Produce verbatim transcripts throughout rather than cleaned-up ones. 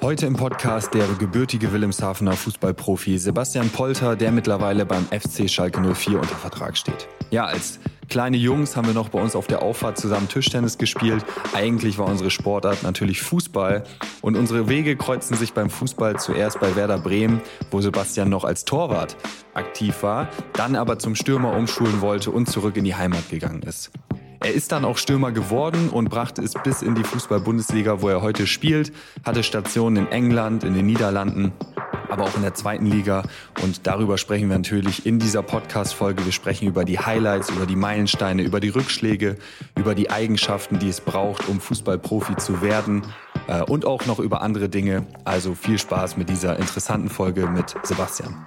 Heute im Podcast der gebürtige Wilhelmshavener Fußballprofi Sebastian Polter, der mittlerweile beim F C Schalke null vier unter Vertrag steht. Ja, als kleine Jungs haben wir noch bei uns auf der Auffahrt zusammen Tischtennis gespielt. Eigentlich war unsere Sportart natürlich Fußball und unsere Wege kreuzten sich beim Fußball zuerst bei Werder Bremen, wo Sebastian noch als Torwart aktiv war, dann aber zum Stürmer umschulen wollte und zurück in die Heimat gegangen ist. Er ist dann auch Stürmer geworden und brachte es bis in die Fußball-Bundesliga, wo er heute spielt, hatte Stationen in England, in den Niederlanden, aber auch in der zweiten Liga. Und darüber sprechen wir natürlich in dieser Podcast-Folge. Wir sprechen über die Highlights, über die Meilensteine, über die Rückschläge, über die Eigenschaften, die es braucht, um Fußballprofi zu werden äh, und auch noch über andere Dinge. Also viel Spaß mit dieser interessanten Folge mit Sebastian.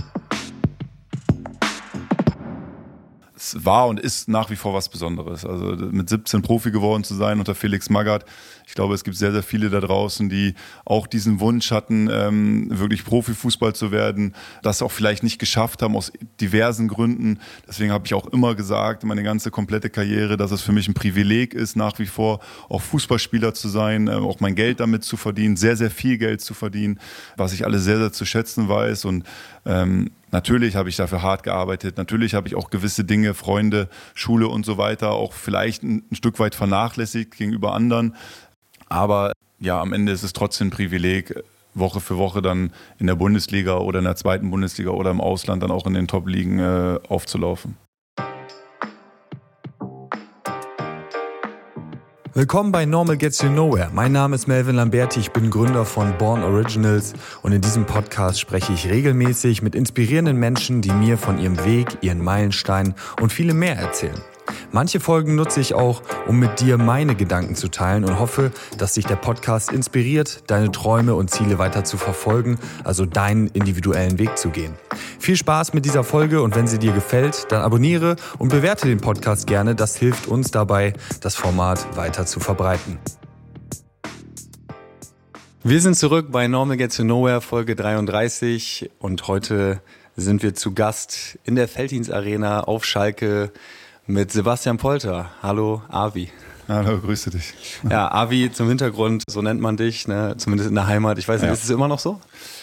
Es war und ist nach wie vor was Besonderes. Also mit siebzehn Profi geworden zu sein unter Felix Magath. Ich glaube, es gibt sehr, sehr viele da draußen, die auch diesen Wunsch hatten, ähm, wirklich Profifußball zu werden, das auch vielleicht nicht geschafft haben aus diversen Gründen. Deswegen habe ich auch immer gesagt, meine ganze komplette Karriere, dass es für mich ein Privileg ist, nach wie vor auch Fußballspieler zu sein, äh, auch mein Geld damit zu verdienen, sehr, sehr viel Geld zu verdienen, was ich alles sehr, sehr zu schätzen weiß. Und ähm, natürlich habe ich dafür hart gearbeitet. Natürlich habe ich auch gewisse Dinge, Freunde, Schule und so weiter auch vielleicht ein, ein Stück weit vernachlässigt gegenüber anderen. Aber ja, am Ende ist es trotzdem ein Privileg, Woche für Woche dann in der Bundesliga oder in der zweiten Bundesliga oder im Ausland dann auch in den Top-Ligen äh, aufzulaufen. Willkommen bei Normal Gets You Nowhere. Mein Name ist Melvin Lamberti, ich bin Gründer von Born Originals und in diesem Podcast spreche ich regelmäßig mit inspirierenden Menschen, die mir von ihrem Weg, ihren Meilensteinen und vielem mehr erzählen. Manche Folgen nutze ich auch, um mit dir meine Gedanken zu teilen und hoffe, dass dich der Podcast inspiriert, deine Träume und Ziele weiter zu verfolgen, also deinen individuellen Weg zu gehen. Viel Spaß mit dieser Folge und wenn sie dir gefällt, dann abonniere und bewerte den Podcast gerne. Das hilft uns dabei, das Format weiter zu verbreiten. Wir sind zurück bei Normal Gets You Nowhere, Folge dreiunddreißig und heute sind wir zu Gast in der Veltins Arena auf Schalke mit Sebastian Polter. Hallo, Avi. Hallo, grüße dich. Ja, Avi zum Hintergrund, so nennt man dich, ne? Zumindest in der Heimat. Ich weiß nicht, ja. Ist es immer noch so?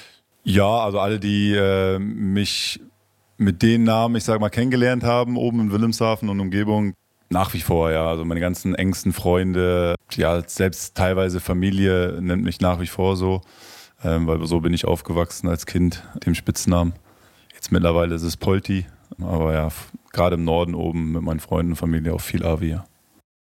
Ja, also alle, die äh, mich mit den Namen, ich sag mal, kennengelernt haben, oben in Wilhelmshaven und Umgebung, nach wie vor, ja. Also meine ganzen engsten Freunde, ja, selbst teilweise Familie nennt mich nach wie vor so, ähm, weil so bin ich aufgewachsen als Kind, dem Spitznamen. Jetzt mittlerweile ist es Polti, aber ja, gerade im Norden oben mit meinen Freunden und Familie auch viel Avi. Ja.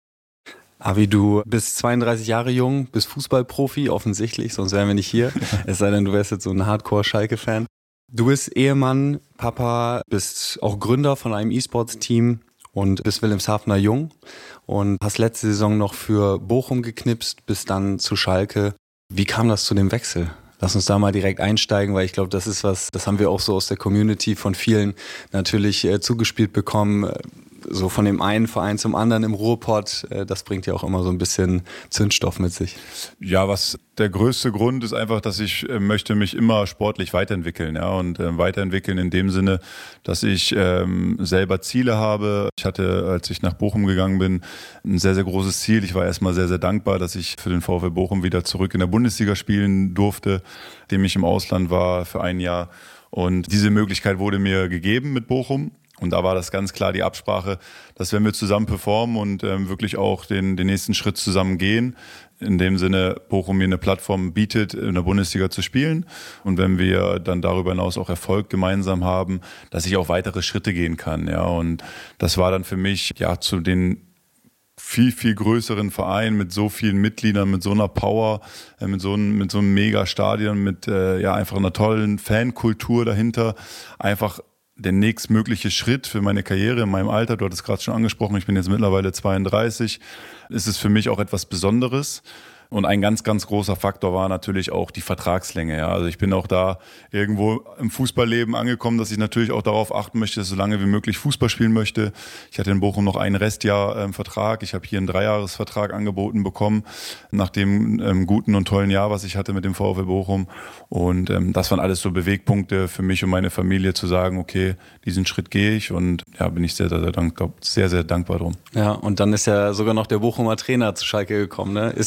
Avi, du bist zweiunddreißig Jahre jung, bist Fußballprofi, offensichtlich, sonst wären wir nicht hier. Es sei denn, du wärst jetzt so ein Hardcore-Schalke-Fan. Du bist Ehemann, Papa, bist auch Gründer von einem E-Sports-Team und bist Wilhelmshavener Jung und hast letzte Saison noch für Bochum geknipst, bist dann zu Schalke. Wie kam das zu dem Wechsel? Lass uns da mal direkt einsteigen, weil ich glaube, das ist was, das haben wir auch so aus der Community von vielen natürlich äh, zugespielt bekommen. So von dem einen Verein zum anderen im Ruhrpott, äh, das bringt ja auch immer so ein bisschen Zündstoff mit sich. Ja, was der größte Grund ist einfach, dass ich äh, möchte mich immer sportlich weiterentwickeln, ja, und äh, weiterentwickeln in dem Sinne, dass ich ähm, selber Ziele habe. Ich hatte, als ich nach Bochum gegangen bin, ein sehr, sehr großes Ziel. Ich war erstmal sehr, sehr dankbar, dass ich für den VfL Bochum wieder zurück in der Bundesliga spielen durfte, dem ich im Ausland war für ein Jahr. Und diese Möglichkeit wurde mir gegeben mit Bochum. Und da war das ganz klar die Absprache, dass wenn wir zusammen performen und ähm, wirklich auch den, den nächsten Schritt zusammen gehen, in dem Sinne Bochum mir eine Plattform bietet, in der Bundesliga zu spielen. Und wenn wir dann darüber hinaus auch Erfolg gemeinsam haben, dass ich auch weitere Schritte gehen kann. Ja, und das war dann für mich ja zu den viel, viel größeren Verein mit so vielen Mitgliedern, mit so einer Power, äh, mit so einem, mit so einem Mega-Stadion, mit äh, ja einfach einer tollen Fankultur dahinter, einfach der nächstmögliche Schritt für meine Karriere in meinem Alter. Du hattest gerade schon angesprochen, ich bin jetzt mittlerweile zweiunddreißig. Ist es für mich auch etwas Besonderes. Und ein ganz, ganz großer Faktor war natürlich auch die Vertragslänge. Ja. Also ich bin auch da irgendwo im Fußballleben angekommen, dass ich natürlich auch darauf achten möchte, dass ich so lange wie möglich Fußball spielen möchte. Ich hatte in Bochum noch ein Restjahr ähm, Vertrag. Ich habe hier einen Dreijahresvertrag angeboten bekommen, nach dem ähm, guten und tollen Jahr, was ich hatte mit dem VfL Bochum. Und ähm, das waren alles so Bewegpunkte für mich und meine Familie, zu sagen, okay, diesen Schritt gehe ich. Und ja, bin ich sehr, sehr, sehr dankbar, sehr, sehr dankbar drum. Ja, und dann ist ja sogar noch der Bochumer Trainer zu Schalke gekommen. Ne? Ist das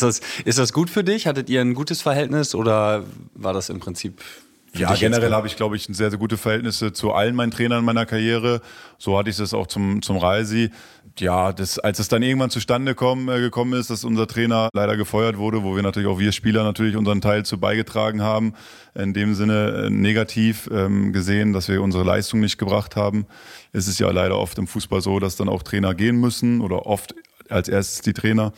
Ist das gut für dich? Hattet ihr ein gutes Verhältnis oder war das im Prinzip... Ja, generell habe ich, glaube ich, sehr, sehr gute Verhältnisse zu allen meinen Trainern in meiner Karriere. So hatte ich es auch zum, zum Reisi. Ja, das, als es dann irgendwann zustande kommen, äh, gekommen ist, dass unser Trainer leider gefeuert wurde, wo wir natürlich auch wir Spieler natürlich unseren Teil zu beigetragen haben, in dem Sinne äh, negativ ähm, gesehen, dass wir unsere Leistung nicht gebracht haben. Es ist ja leider oft im Fußball so, dass dann auch Trainer gehen müssen oder oft als erstes die Trainer.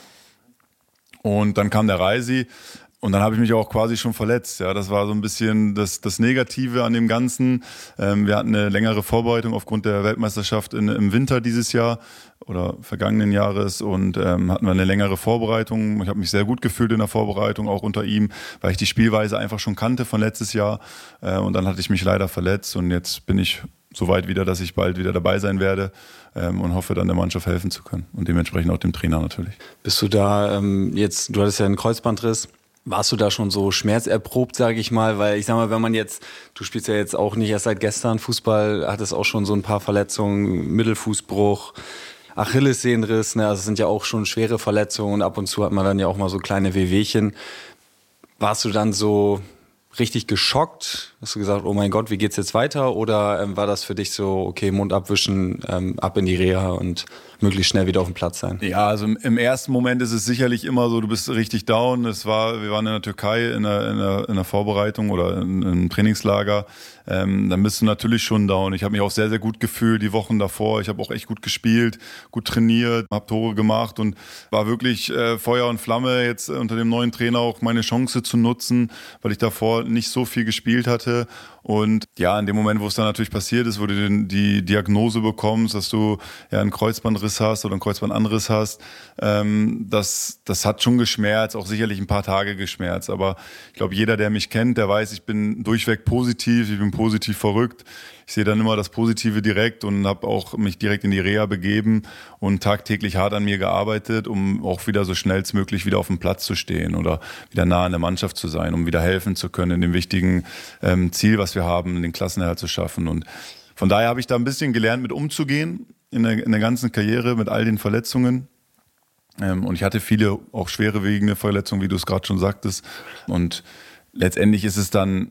Und dann kam der Reisi. Und dann habe ich mich auch quasi schon verletzt. Ja, das war so ein bisschen das, das Negative an dem Ganzen. Ähm, wir hatten eine längere Vorbereitung aufgrund der Weltmeisterschaft in, im Winter dieses Jahr oder vergangenen Jahres und ähm, hatten wir eine längere Vorbereitung. Ich habe mich sehr gut gefühlt in der Vorbereitung, auch unter ihm, weil ich die Spielweise einfach schon kannte von letztes Jahr. Äh, und dann hatte ich mich leider verletzt und jetzt bin ich so weit wieder, dass ich bald wieder dabei sein werde ähm, und hoffe dann der Mannschaft helfen zu können und dementsprechend auch dem Trainer natürlich. Bist du da ähm, jetzt, du hattest ja einen Kreuzbandriss. Warst du da schon so schmerzerprobt, sage ich mal? Weil ich sag mal, wenn man jetzt, du spielst ja jetzt auch nicht erst seit gestern Fußball, hattest auch schon so ein paar Verletzungen, Mittelfußbruch, Achillessehnenriss, ne? Also es sind ja auch schon schwere Verletzungen und ab und zu hat man dann ja auch mal so kleine Wehwehchen. Warst du dann so richtig geschockt? Hast du gesagt, oh mein Gott, wie geht's jetzt weiter? Oder ähm, war das für dich so, okay, Mund abwischen, ähm, ab in die Reha und möglichst schnell wieder auf dem Platz sein? Ja, also im, im ersten Moment ist es sicherlich immer so, du bist richtig down. Es war, wir waren in der Türkei in der, in der, in der Vorbereitung oder in, in einem Trainingslager. Ähm, dann bist du natürlich schon down. Ich habe mich auch sehr, sehr gut gefühlt die Wochen davor. Ich habe auch echt gut gespielt, gut trainiert, habe Tore gemacht und war wirklich äh, Feuer und Flamme, jetzt unter dem neuen Trainer auch meine Chance zu nutzen, weil ich davor nicht so viel gespielt hatte. Und ja, in dem Moment, wo es dann natürlich passiert ist, wo du die Diagnose bekommst, dass du ja einen Kreuzbandriss hast oder einen Kreuzbandanriss hast, ähm, das, das hat schon geschmerzt, auch sicherlich ein paar Tage geschmerzt. Aber ich glaube, jeder, der mich kennt, der weiß, ich bin durchweg positiv, ich bin positiv verrückt. Ich sehe dann immer das Positive direkt und habe auch mich direkt in die Reha begeben und tagtäglich hart an mir gearbeitet, um auch wieder so schnellstmöglich wieder auf dem Platz zu stehen oder wieder nah an der Mannschaft zu sein, um wieder helfen zu können in dem wichtigen ähm, Ziel, was wir haben, den Klassenerhalt zu schaffen. Und von daher habe ich da ein bisschen gelernt, mit umzugehen in der, in der ganzen Karriere mit all den Verletzungen. Ähm, und ich hatte viele auch schwerwiegende Verletzungen, wie du es gerade schon sagtest. Und letztendlich ist es dann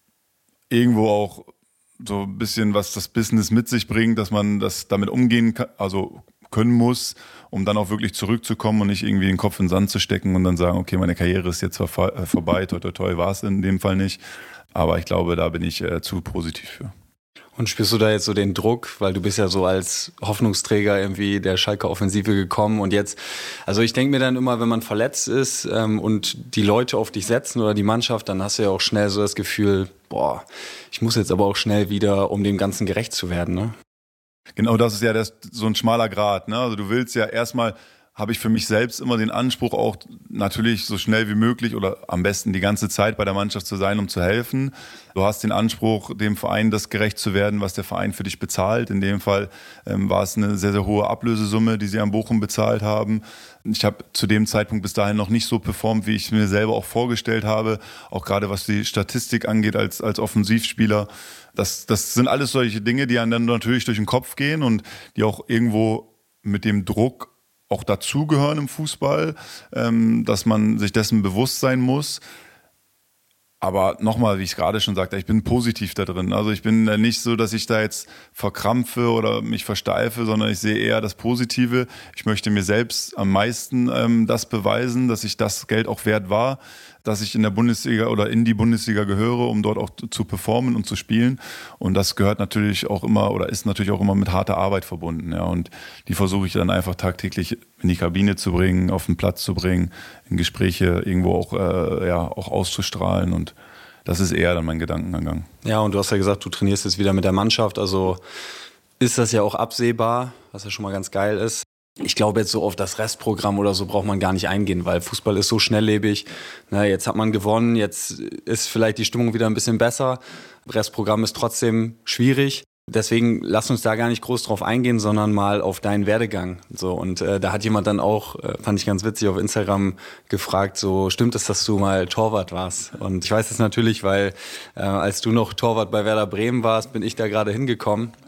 irgendwo auch so ein bisschen, was das Business mit sich bringt, dass man das damit umgehen kann, also können muss, um dann auch wirklich zurückzukommen und nicht irgendwie den Kopf in den Sand zu stecken und dann sagen, okay, meine Karriere ist jetzt vor, vorbei, toi toi toi, war es in dem Fall nicht. Aber ich glaube, da bin ich äh, zu positiv für. Und spürst du da jetzt so den Druck, weil du bist ja so als Hoffnungsträger irgendwie der Schalker Offensive gekommen und jetzt, also ich denke mir dann immer, wenn man verletzt ist ähm, und die Leute auf dich setzen oder die Mannschaft, dann hast du ja auch schnell so das Gefühl, boah, ich muss jetzt aber auch schnell wieder, um dem Ganzen gerecht zu werden, ne? Genau, das ist ja das, so ein schmaler Grat, ne? Also du willst ja erstmal, habe ich für mich selbst immer den Anspruch, auch natürlich so schnell wie möglich oder am besten die ganze Zeit bei der Mannschaft zu sein, um zu helfen. Du hast den Anspruch, dem Verein das gerecht zu werden, was der Verein für dich bezahlt. In dem Fall ähm, war es eine sehr, sehr hohe Ablösesumme, die sie an Bochum bezahlt haben. Ich habe zu dem Zeitpunkt bis dahin noch nicht so performt, wie ich es mir selber auch vorgestellt habe. Auch gerade was die Statistik angeht als, als Offensivspieler. Das, das sind alles solche Dinge, die einem dann natürlich durch den Kopf gehen und die auch irgendwo mit dem Druck auch dazugehören im Fußball, ähm, dass man sich dessen bewusst sein muss. Aber nochmal, wie ich gerade schon sagte, ich bin positiv da drin. Also ich bin nicht so, dass ich da jetzt verkrampfe oder mich versteife, sondern ich sehe eher das Positive. Ich möchte mir selbst am meisten ähm, das beweisen, dass ich das Geld auch wert war, dass ich in der Bundesliga oder in die Bundesliga gehöre, um dort auch zu performen und zu spielen. Und das gehört natürlich auch immer oder ist natürlich auch immer mit harter Arbeit verbunden. Ja. Und die versuche ich dann einfach tagtäglich in die Kabine zu bringen, auf den Platz zu bringen, in Gespräche irgendwo auch, äh, ja, auch auszustrahlen. Und das ist eher dann mein Gedankengang. Ja, und du hast ja gesagt, du trainierst jetzt wieder mit der Mannschaft. Also ist das ja auch absehbar, was ja schon mal ganz geil ist. Ich glaube, jetzt so auf das Restprogramm oder so braucht man gar nicht eingehen, weil Fußball ist so schnelllebig. Na, jetzt hat man gewonnen, jetzt ist vielleicht die Stimmung wieder ein bisschen besser. Restprogramm ist trotzdem schwierig. Deswegen lass uns da gar nicht groß drauf eingehen, sondern mal auf deinen Werdegang. So, und äh, da hat jemand dann auch, äh, fand ich ganz witzig, auf Instagram gefragt, so, stimmt es, dass du mal Torwart warst? Und ich weiß das natürlich, weil äh, als du noch Torwart bei Werder Bremen warst, bin ich da gerade hingekommen.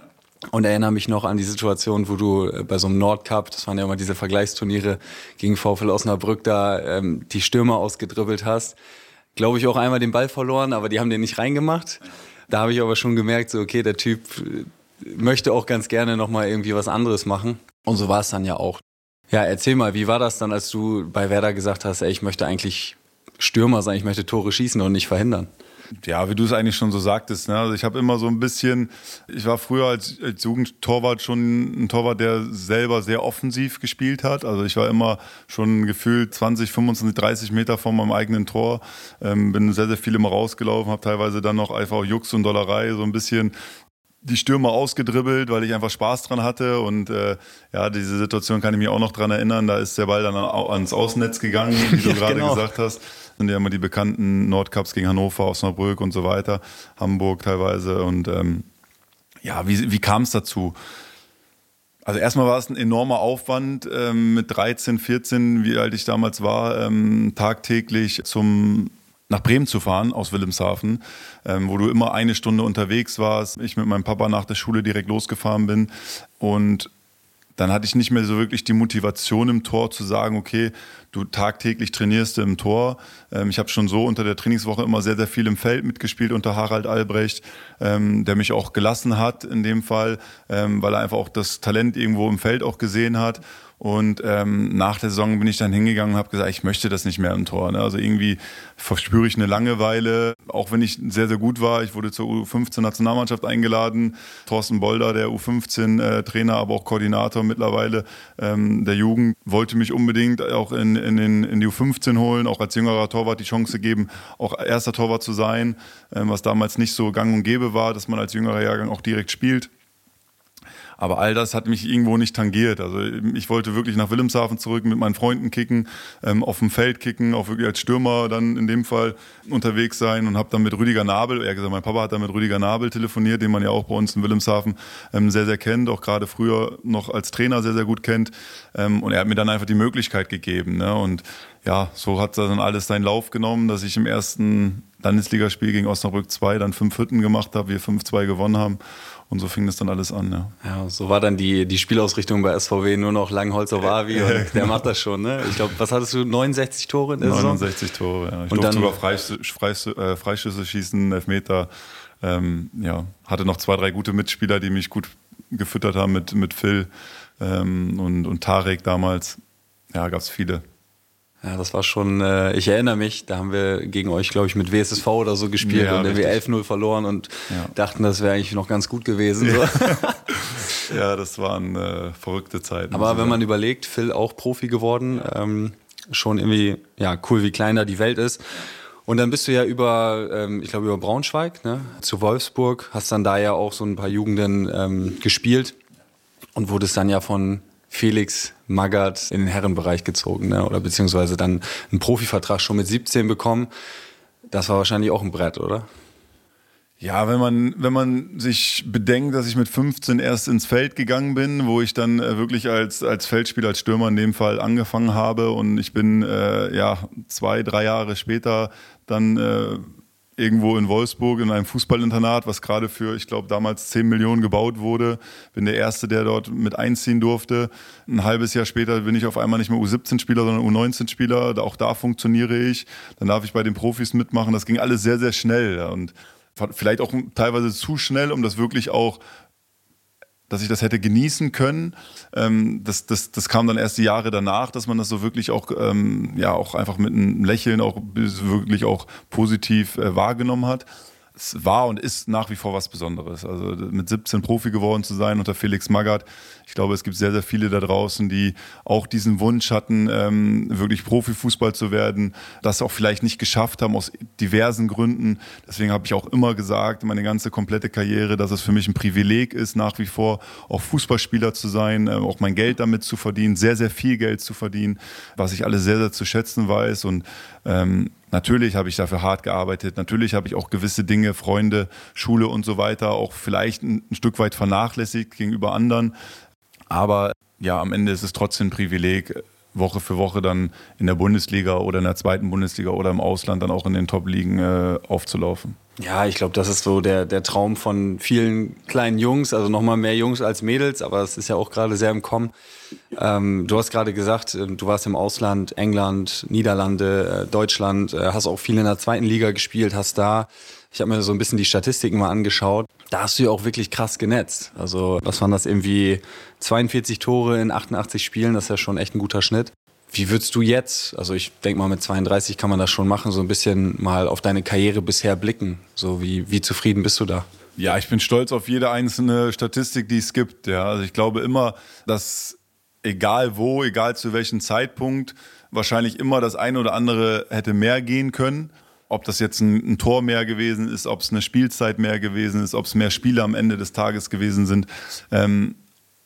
Und erinnere mich noch an die Situation, wo du bei so einem Nordcup, das waren ja immer diese Vergleichsturniere gegen VfL Osnabrück, da ähm, die Stürmer ausgedribbelt hast. Glaube ich auch einmal den Ball verloren, aber die haben den nicht reingemacht. Da habe ich aber schon gemerkt, so okay, der Typ möchte auch ganz gerne nochmal irgendwie was anderes machen. Und so war es dann ja auch. Ja, erzähl mal, wie war das dann, als du bei Werder gesagt hast, ey, ich möchte eigentlich Stürmer sein, ich möchte Tore schießen und nicht verhindern? Ja, wie du es eigentlich schon so sagtest. Ne? Also ich habe immer so ein bisschen, ich war früher als, als Jugendtorwart schon ein Torwart, der selber sehr offensiv gespielt hat. Also ich war immer schon gefühlt zwanzig, fünfundzwanzig, dreißig Meter von meinem eigenen Tor. Ähm, bin sehr, sehr viel immer rausgelaufen, habe teilweise dann noch einfach Jux und Dollerei so ein bisschen die Stürmer ausgedribbelt, weil ich einfach Spaß dran hatte. Und äh, ja, diese Situation kann ich mich auch noch dran erinnern. Da ist der Ball dann ans Außennetz gegangen, wie du ja, gerade genau. gesagt hast. Sind ja immer die bekannten Nordcups gegen Hannover, Osnabrück und so weiter, Hamburg teilweise. Und ähm, ja, wie, wie kam es dazu? Also erstmal war es ein enormer Aufwand, ähm, mit dreizehn, vierzehn, wie alt ich damals war, ähm, tagtäglich zum nach Bremen zu fahren aus Wilhelmshaven, ähm, wo du immer eine Stunde unterwegs warst. Ich mit meinem Papa nach der Schule direkt losgefahren bin und dann hatte ich nicht mehr so wirklich die Motivation im Tor zu sagen, okay, du tagtäglich trainierst im Tor. Ähm, ich habe schon so unter der Trainingswoche immer sehr, sehr viel im Feld mitgespielt unter Harald Albrecht, ähm, der mich auch gelassen hat in dem Fall, ähm, weil er einfach auch das Talent irgendwo im Feld auch gesehen hat. Und ähm, nach der Saison bin ich dann hingegangen und habe gesagt, ich möchte das nicht mehr im Tor. Ne? Also irgendwie verspüre ich eine Langeweile, auch wenn ich sehr, sehr gut war. Ich wurde zur U fünfzehn Nationalmannschaft eingeladen. Thorsten Bolder, der U fünfzehn Trainer, aber auch Koordinator mittlerweile ähm, der Jugend, wollte mich unbedingt auch in, in, den, in die U fünfzehn holen, auch als jüngerer Torwart die Chance geben, auch erster Torwart zu sein, ähm, was damals nicht so gang und gäbe war, dass man als jüngerer Jahrgang auch direkt spielt. Aber all das hat mich irgendwo nicht tangiert. Also ich wollte wirklich nach Wilhelmshaven zurück, mit meinen Freunden kicken, ähm, auf dem Feld kicken, auch wirklich als Stürmer dann in dem Fall unterwegs sein und habe dann mit Rüdiger Nabel, eher gesagt, mein Papa hat dann mit Rüdiger Nabel telefoniert, den man ja auch bei uns in Wilhelmshaven ähm, sehr, sehr kennt, auch gerade früher noch als Trainer sehr, sehr gut kennt. Ähm, und er hat mir dann einfach die Möglichkeit gegeben. Ne? Und ja, so hat dann alles seinen Lauf genommen, dass ich im ersten Landesligaspiel gegen Osnabrück zwei dann fünf Hütten gemacht habe, wir fünf zwei gewonnen haben. Und so fing das dann alles an, ja. Ja, so war dann die, die Spielausrichtung bei S V W nur noch Langholz auf Avi und ja, der macht das schon, ne? Ich glaube, was hattest du, neunundsechzig Tore in der Saison? neunundsechzig Tore, ja. Ich und durfte sogar Freischüsse, Freischüsse, Freischüsse schießen, Elfmeter. Ähm, ja, hatte noch zwei, drei gute Mitspieler, die mich gut gefüttert haben mit, mit Phil ähm, und, und Tarek damals. Ja, gab es viele. Ja, das war schon, äh, ich erinnere mich, da haben wir gegen euch, glaube ich, mit W S S V oder so gespielt ja, und irgendwie elf null verloren und ja. dachten, das wäre eigentlich noch ganz gut gewesen. So. Ja, das waren äh, verrückte Zeiten. Aber wenn man überlegt, Phil auch Profi geworden, ähm, schon irgendwie, ja, cool, wie klein da die Welt ist. Und dann bist du ja über, ähm, ich glaube, über Braunschweig, ne, zu Wolfsburg, hast dann da ja auch so ein paar Jugenden ähm, gespielt und wurdest dann ja von Felix Magath in den Herrenbereich gezogen, ne? Oder beziehungsweise dann einen Profivertrag schon mit siebzehn bekommen. Das war wahrscheinlich auch ein Brett, oder? Ja, wenn man, wenn man sich bedenkt, dass ich mit fünfzehn erst ins Feld gegangen bin, wo ich dann äh, wirklich als, als Feldspieler, als Stürmer in dem Fall angefangen habe und ich bin äh, ja zwei, drei Jahre später dann äh, irgendwo in Wolfsburg in einem Fußballinternat, was gerade für, ich glaube, damals zehn Millionen gebaut wurde. Bin der Erste, der dort mit einziehen durfte. Ein halbes Jahr später bin ich auf einmal nicht mehr U siebzehn Spieler, sondern U neunzehn Spieler. Auch da funktioniere ich. Dann darf ich bei den Profis mitmachen. Das ging alles sehr, sehr schnell. Und vielleicht auch teilweise zu schnell, um das wirklich auch, dass ich das hätte genießen können. Ähm, das, das, das kam dann erst die Jahre danach, dass man das so wirklich auch, ähm, ja, auch einfach mit einem Lächeln auch wirklich auch positiv äh, wahrgenommen hat. Es war und ist nach wie vor was Besonderes. Also mit siebzehn Profi geworden zu sein unter Felix Magath. Ich glaube, es gibt sehr, sehr viele da draußen, die auch diesen Wunsch hatten, ähm, wirklich Profifußball zu werden, das auch vielleicht nicht geschafft haben aus diversen Gründen. Deswegen habe ich auch immer gesagt, meine ganze komplette Karriere, dass es für mich ein Privileg ist, nach wie vor auch Fußballspieler zu sein, äh, auch mein Geld damit zu verdienen, sehr, sehr viel Geld zu verdienen, was ich alles sehr, sehr zu schätzen weiß. Und ähm, natürlich habe ich dafür hart gearbeitet. Natürlich habe ich auch gewisse Dinge, Freunde, Schule und so weiter auch vielleicht ein, ein Stück weit vernachlässigt gegenüber anderen. Aber ja, am Ende ist es trotzdem ein Privileg, Woche für Woche dann in der Bundesliga oder in der zweiten Bundesliga oder im Ausland dann auch in den Top-Ligen äh, aufzulaufen. Ja, ich glaube, das ist so der, der Traum von vielen kleinen Jungs, also nochmal mehr Jungs als Mädels, aber es ist ja auch gerade sehr im Kommen. Ähm, du hast gerade gesagt, äh, du warst im Ausland, England, Niederlande, äh, Deutschland, äh, hast auch viel in der zweiten Liga gespielt, hast da, ich habe mir so ein bisschen die Statistiken mal angeschaut, da hast du ja auch wirklich krass genetzt. Also was waren das, irgendwie zweiundvierzig Tore in achtundachtzig Spielen, das ist ja schon echt ein guter Schnitt. Wie würdest du jetzt, also ich denke mal mit zweiunddreißig kann man das schon machen, so ein bisschen mal auf deine Karriere bisher blicken? So wie, wie zufrieden bist du da? Ja, ich bin stolz auf jede einzelne Statistik, die es gibt. Ja, also ich glaube immer, dass egal wo, egal zu welchem Zeitpunkt, wahrscheinlich immer das eine oder andere hätte mehr gehen können. Ob das jetzt ein, ein Tor mehr gewesen ist, ob es eine Spielzeit mehr gewesen ist, ob es mehr Spiele am Ende des Tages gewesen sind. Ähm,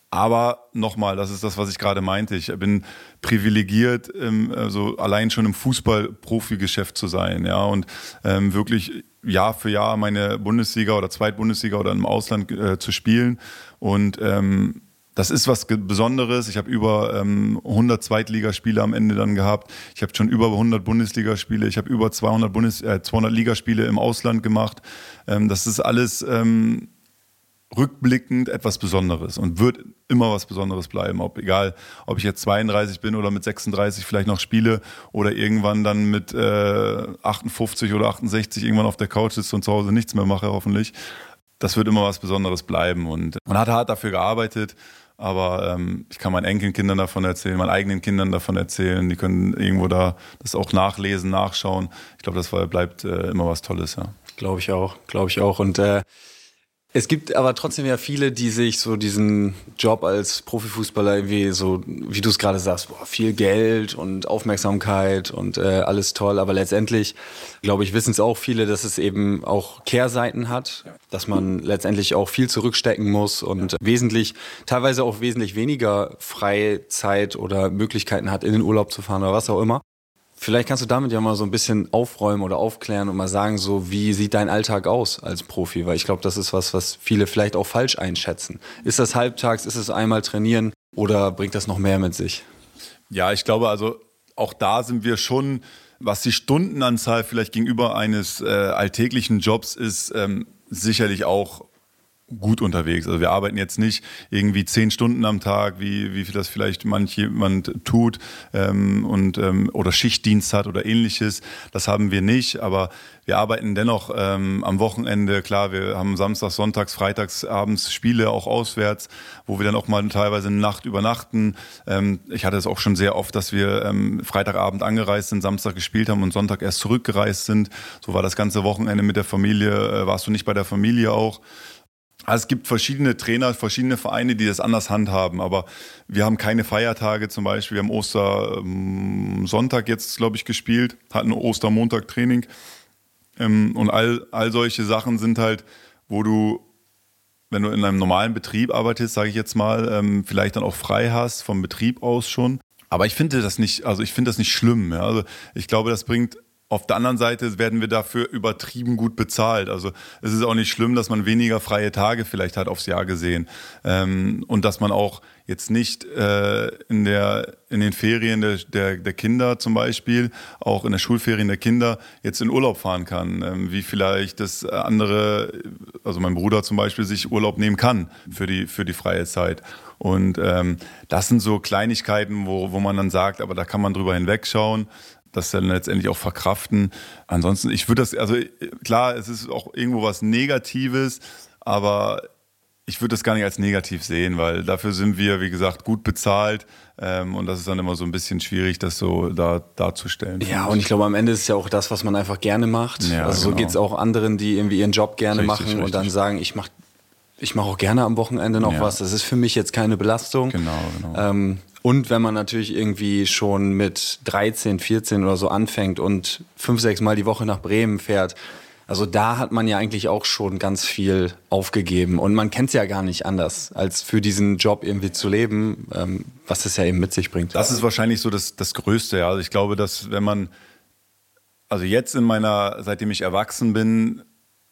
Aber nochmal, das ist das, was ich gerade meinte. Ich bin privilegiert, also allein schon im Fußball-Profi-Geschäft zu sein, ja, und ähm, wirklich Jahr für Jahr meine Bundesliga oder Zweitbundesliga oder im Ausland äh, zu spielen. Und ähm, das ist was Besonderes. Ich habe über ähm, hundert Zweitligaspiele am Ende dann gehabt. Ich habe schon über hundert Bundesligaspiele. Ich habe über zweihundert, Bundes äh, zweihundert Ligaspiele im Ausland gemacht. Ähm, das ist alles Ähm, rückblickend etwas Besonderes und wird immer was Besonderes bleiben. Ob, egal, ob ich jetzt zweiunddreißig bin oder mit sechsunddreißig vielleicht noch spiele oder irgendwann dann mit äh, achtundfünfzig oder achtundsechzig irgendwann auf der Couch sitze und zu Hause nichts mehr mache, hoffentlich. Das wird immer was Besonderes bleiben. Und man hat hart dafür gearbeitet, aber ähm, ich kann meinen Enkelkindern davon erzählen, meinen eigenen Kindern davon erzählen. Die können irgendwo da das auch nachlesen, nachschauen. Ich glaube, das bleibt äh, immer was Tolles. Ja. Glaube ich auch, glaube ich auch. Und äh es gibt aber trotzdem ja viele, die sich so diesen Job als Profifußballer irgendwie so, wie du es gerade sagst, boah, viel Geld und Aufmerksamkeit und äh, alles toll. Aber letztendlich, glaube ich, wissen es auch viele, dass es eben auch Kehrseiten hat, dass man letztendlich auch viel zurückstecken muss und wesentlich, teilweise auch wesentlich weniger Freizeit oder Möglichkeiten hat, in den Urlaub zu fahren oder was auch immer. Vielleicht kannst du damit ja mal so ein bisschen aufräumen oder aufklären und mal sagen, so wie sieht dein Alltag aus als Profi? Weil ich glaube, das ist was, was viele vielleicht auch falsch einschätzen. Ist das halbtags, ist es einmal trainieren oder bringt das noch mehr mit sich? Ja, ich glaube, also auch da sind wir schon, was die Stundenanzahl vielleicht gegenüber eines äh, alltäglichen Jobs ist, ähm, sicherlich auch gut unterwegs. Also wir arbeiten jetzt nicht irgendwie zehn Stunden am Tag, wie wie das vielleicht manch jemand tut ähm, und ähm, oder Schichtdienst hat oder ähnliches. Das haben wir nicht, aber wir arbeiten dennoch ähm, am Wochenende. Klar, wir haben samstags, sonntags, freitags, abends Spiele auch auswärts, wo wir dann auch mal teilweise eine Nacht übernachten. Ähm, ich hatte es auch schon sehr oft, dass wir ähm, Freitagabend angereist sind, Samstag gespielt haben und Sonntag erst zurückgereist sind. So war das ganze Wochenende mit der Familie. Äh, warst du nicht bei der Familie auch? Also es gibt verschiedene Trainer, verschiedene Vereine, die das anders handhaben, aber wir haben keine Feiertage zum Beispiel. Wir haben Ostersonntag jetzt, glaube ich, gespielt, hatten Ostermontag Training ähm, und all, all solche Sachen sind halt, wo du, wenn du in einem normalen Betrieb arbeitest, sage ich jetzt mal, ähm, vielleicht dann auch frei hast, vom Betrieb aus schon. Aber ich finde das nicht, also ich finde das nicht schlimm. Ja? Also ich glaube, das bringt. Auf der anderen Seite werden wir dafür übertrieben gut bezahlt. Also es ist auch nicht schlimm, dass man weniger freie Tage vielleicht hat aufs Jahr gesehen. Ähm, und dass man auch jetzt nicht äh, in der in den Ferien der, der, der Kinder zum Beispiel, auch in der Schulferien der Kinder, jetzt in Urlaub fahren kann. Ähm, wie vielleicht das andere, also mein Bruder zum Beispiel, sich Urlaub nehmen kann für die, für die freie Zeit. Und ähm, das sind so Kleinigkeiten, wo, wo man dann sagt, aber da kann man drüber hinwegschauen. Das dann letztendlich auch verkraften. Ansonsten, ich würde das, also klar, es ist auch irgendwo was Negatives, aber ich würde das gar nicht als negativ sehen, weil dafür sind wir, wie gesagt, gut bezahlt ähm, und das ist dann immer so ein bisschen schwierig, das so da darzustellen. Ja, und ich glaube, am Ende ist es ja auch das, was man einfach gerne macht. Ja, also so genau. geht es auch anderen, die irgendwie ihren Job gerne Richtig, machen richtig. und dann sagen, ich mache ich mach auch gerne am Wochenende noch Ja. was. Das ist für mich jetzt keine Belastung. Genau, genau. Ähm, Und wenn man natürlich irgendwie schon mit dreizehn, vierzehn oder so anfängt und fünf, sechs Mal die Woche nach Bremen fährt, also da hat man ja eigentlich auch schon ganz viel aufgegeben. Und man kennt es ja gar nicht anders, als für diesen Job irgendwie zu leben, ähm, was es ja eben mit sich bringt. Das ist wahrscheinlich so das, das Größte. Ja. Also ich glaube, dass wenn man, also jetzt in meiner, seitdem ich erwachsen bin,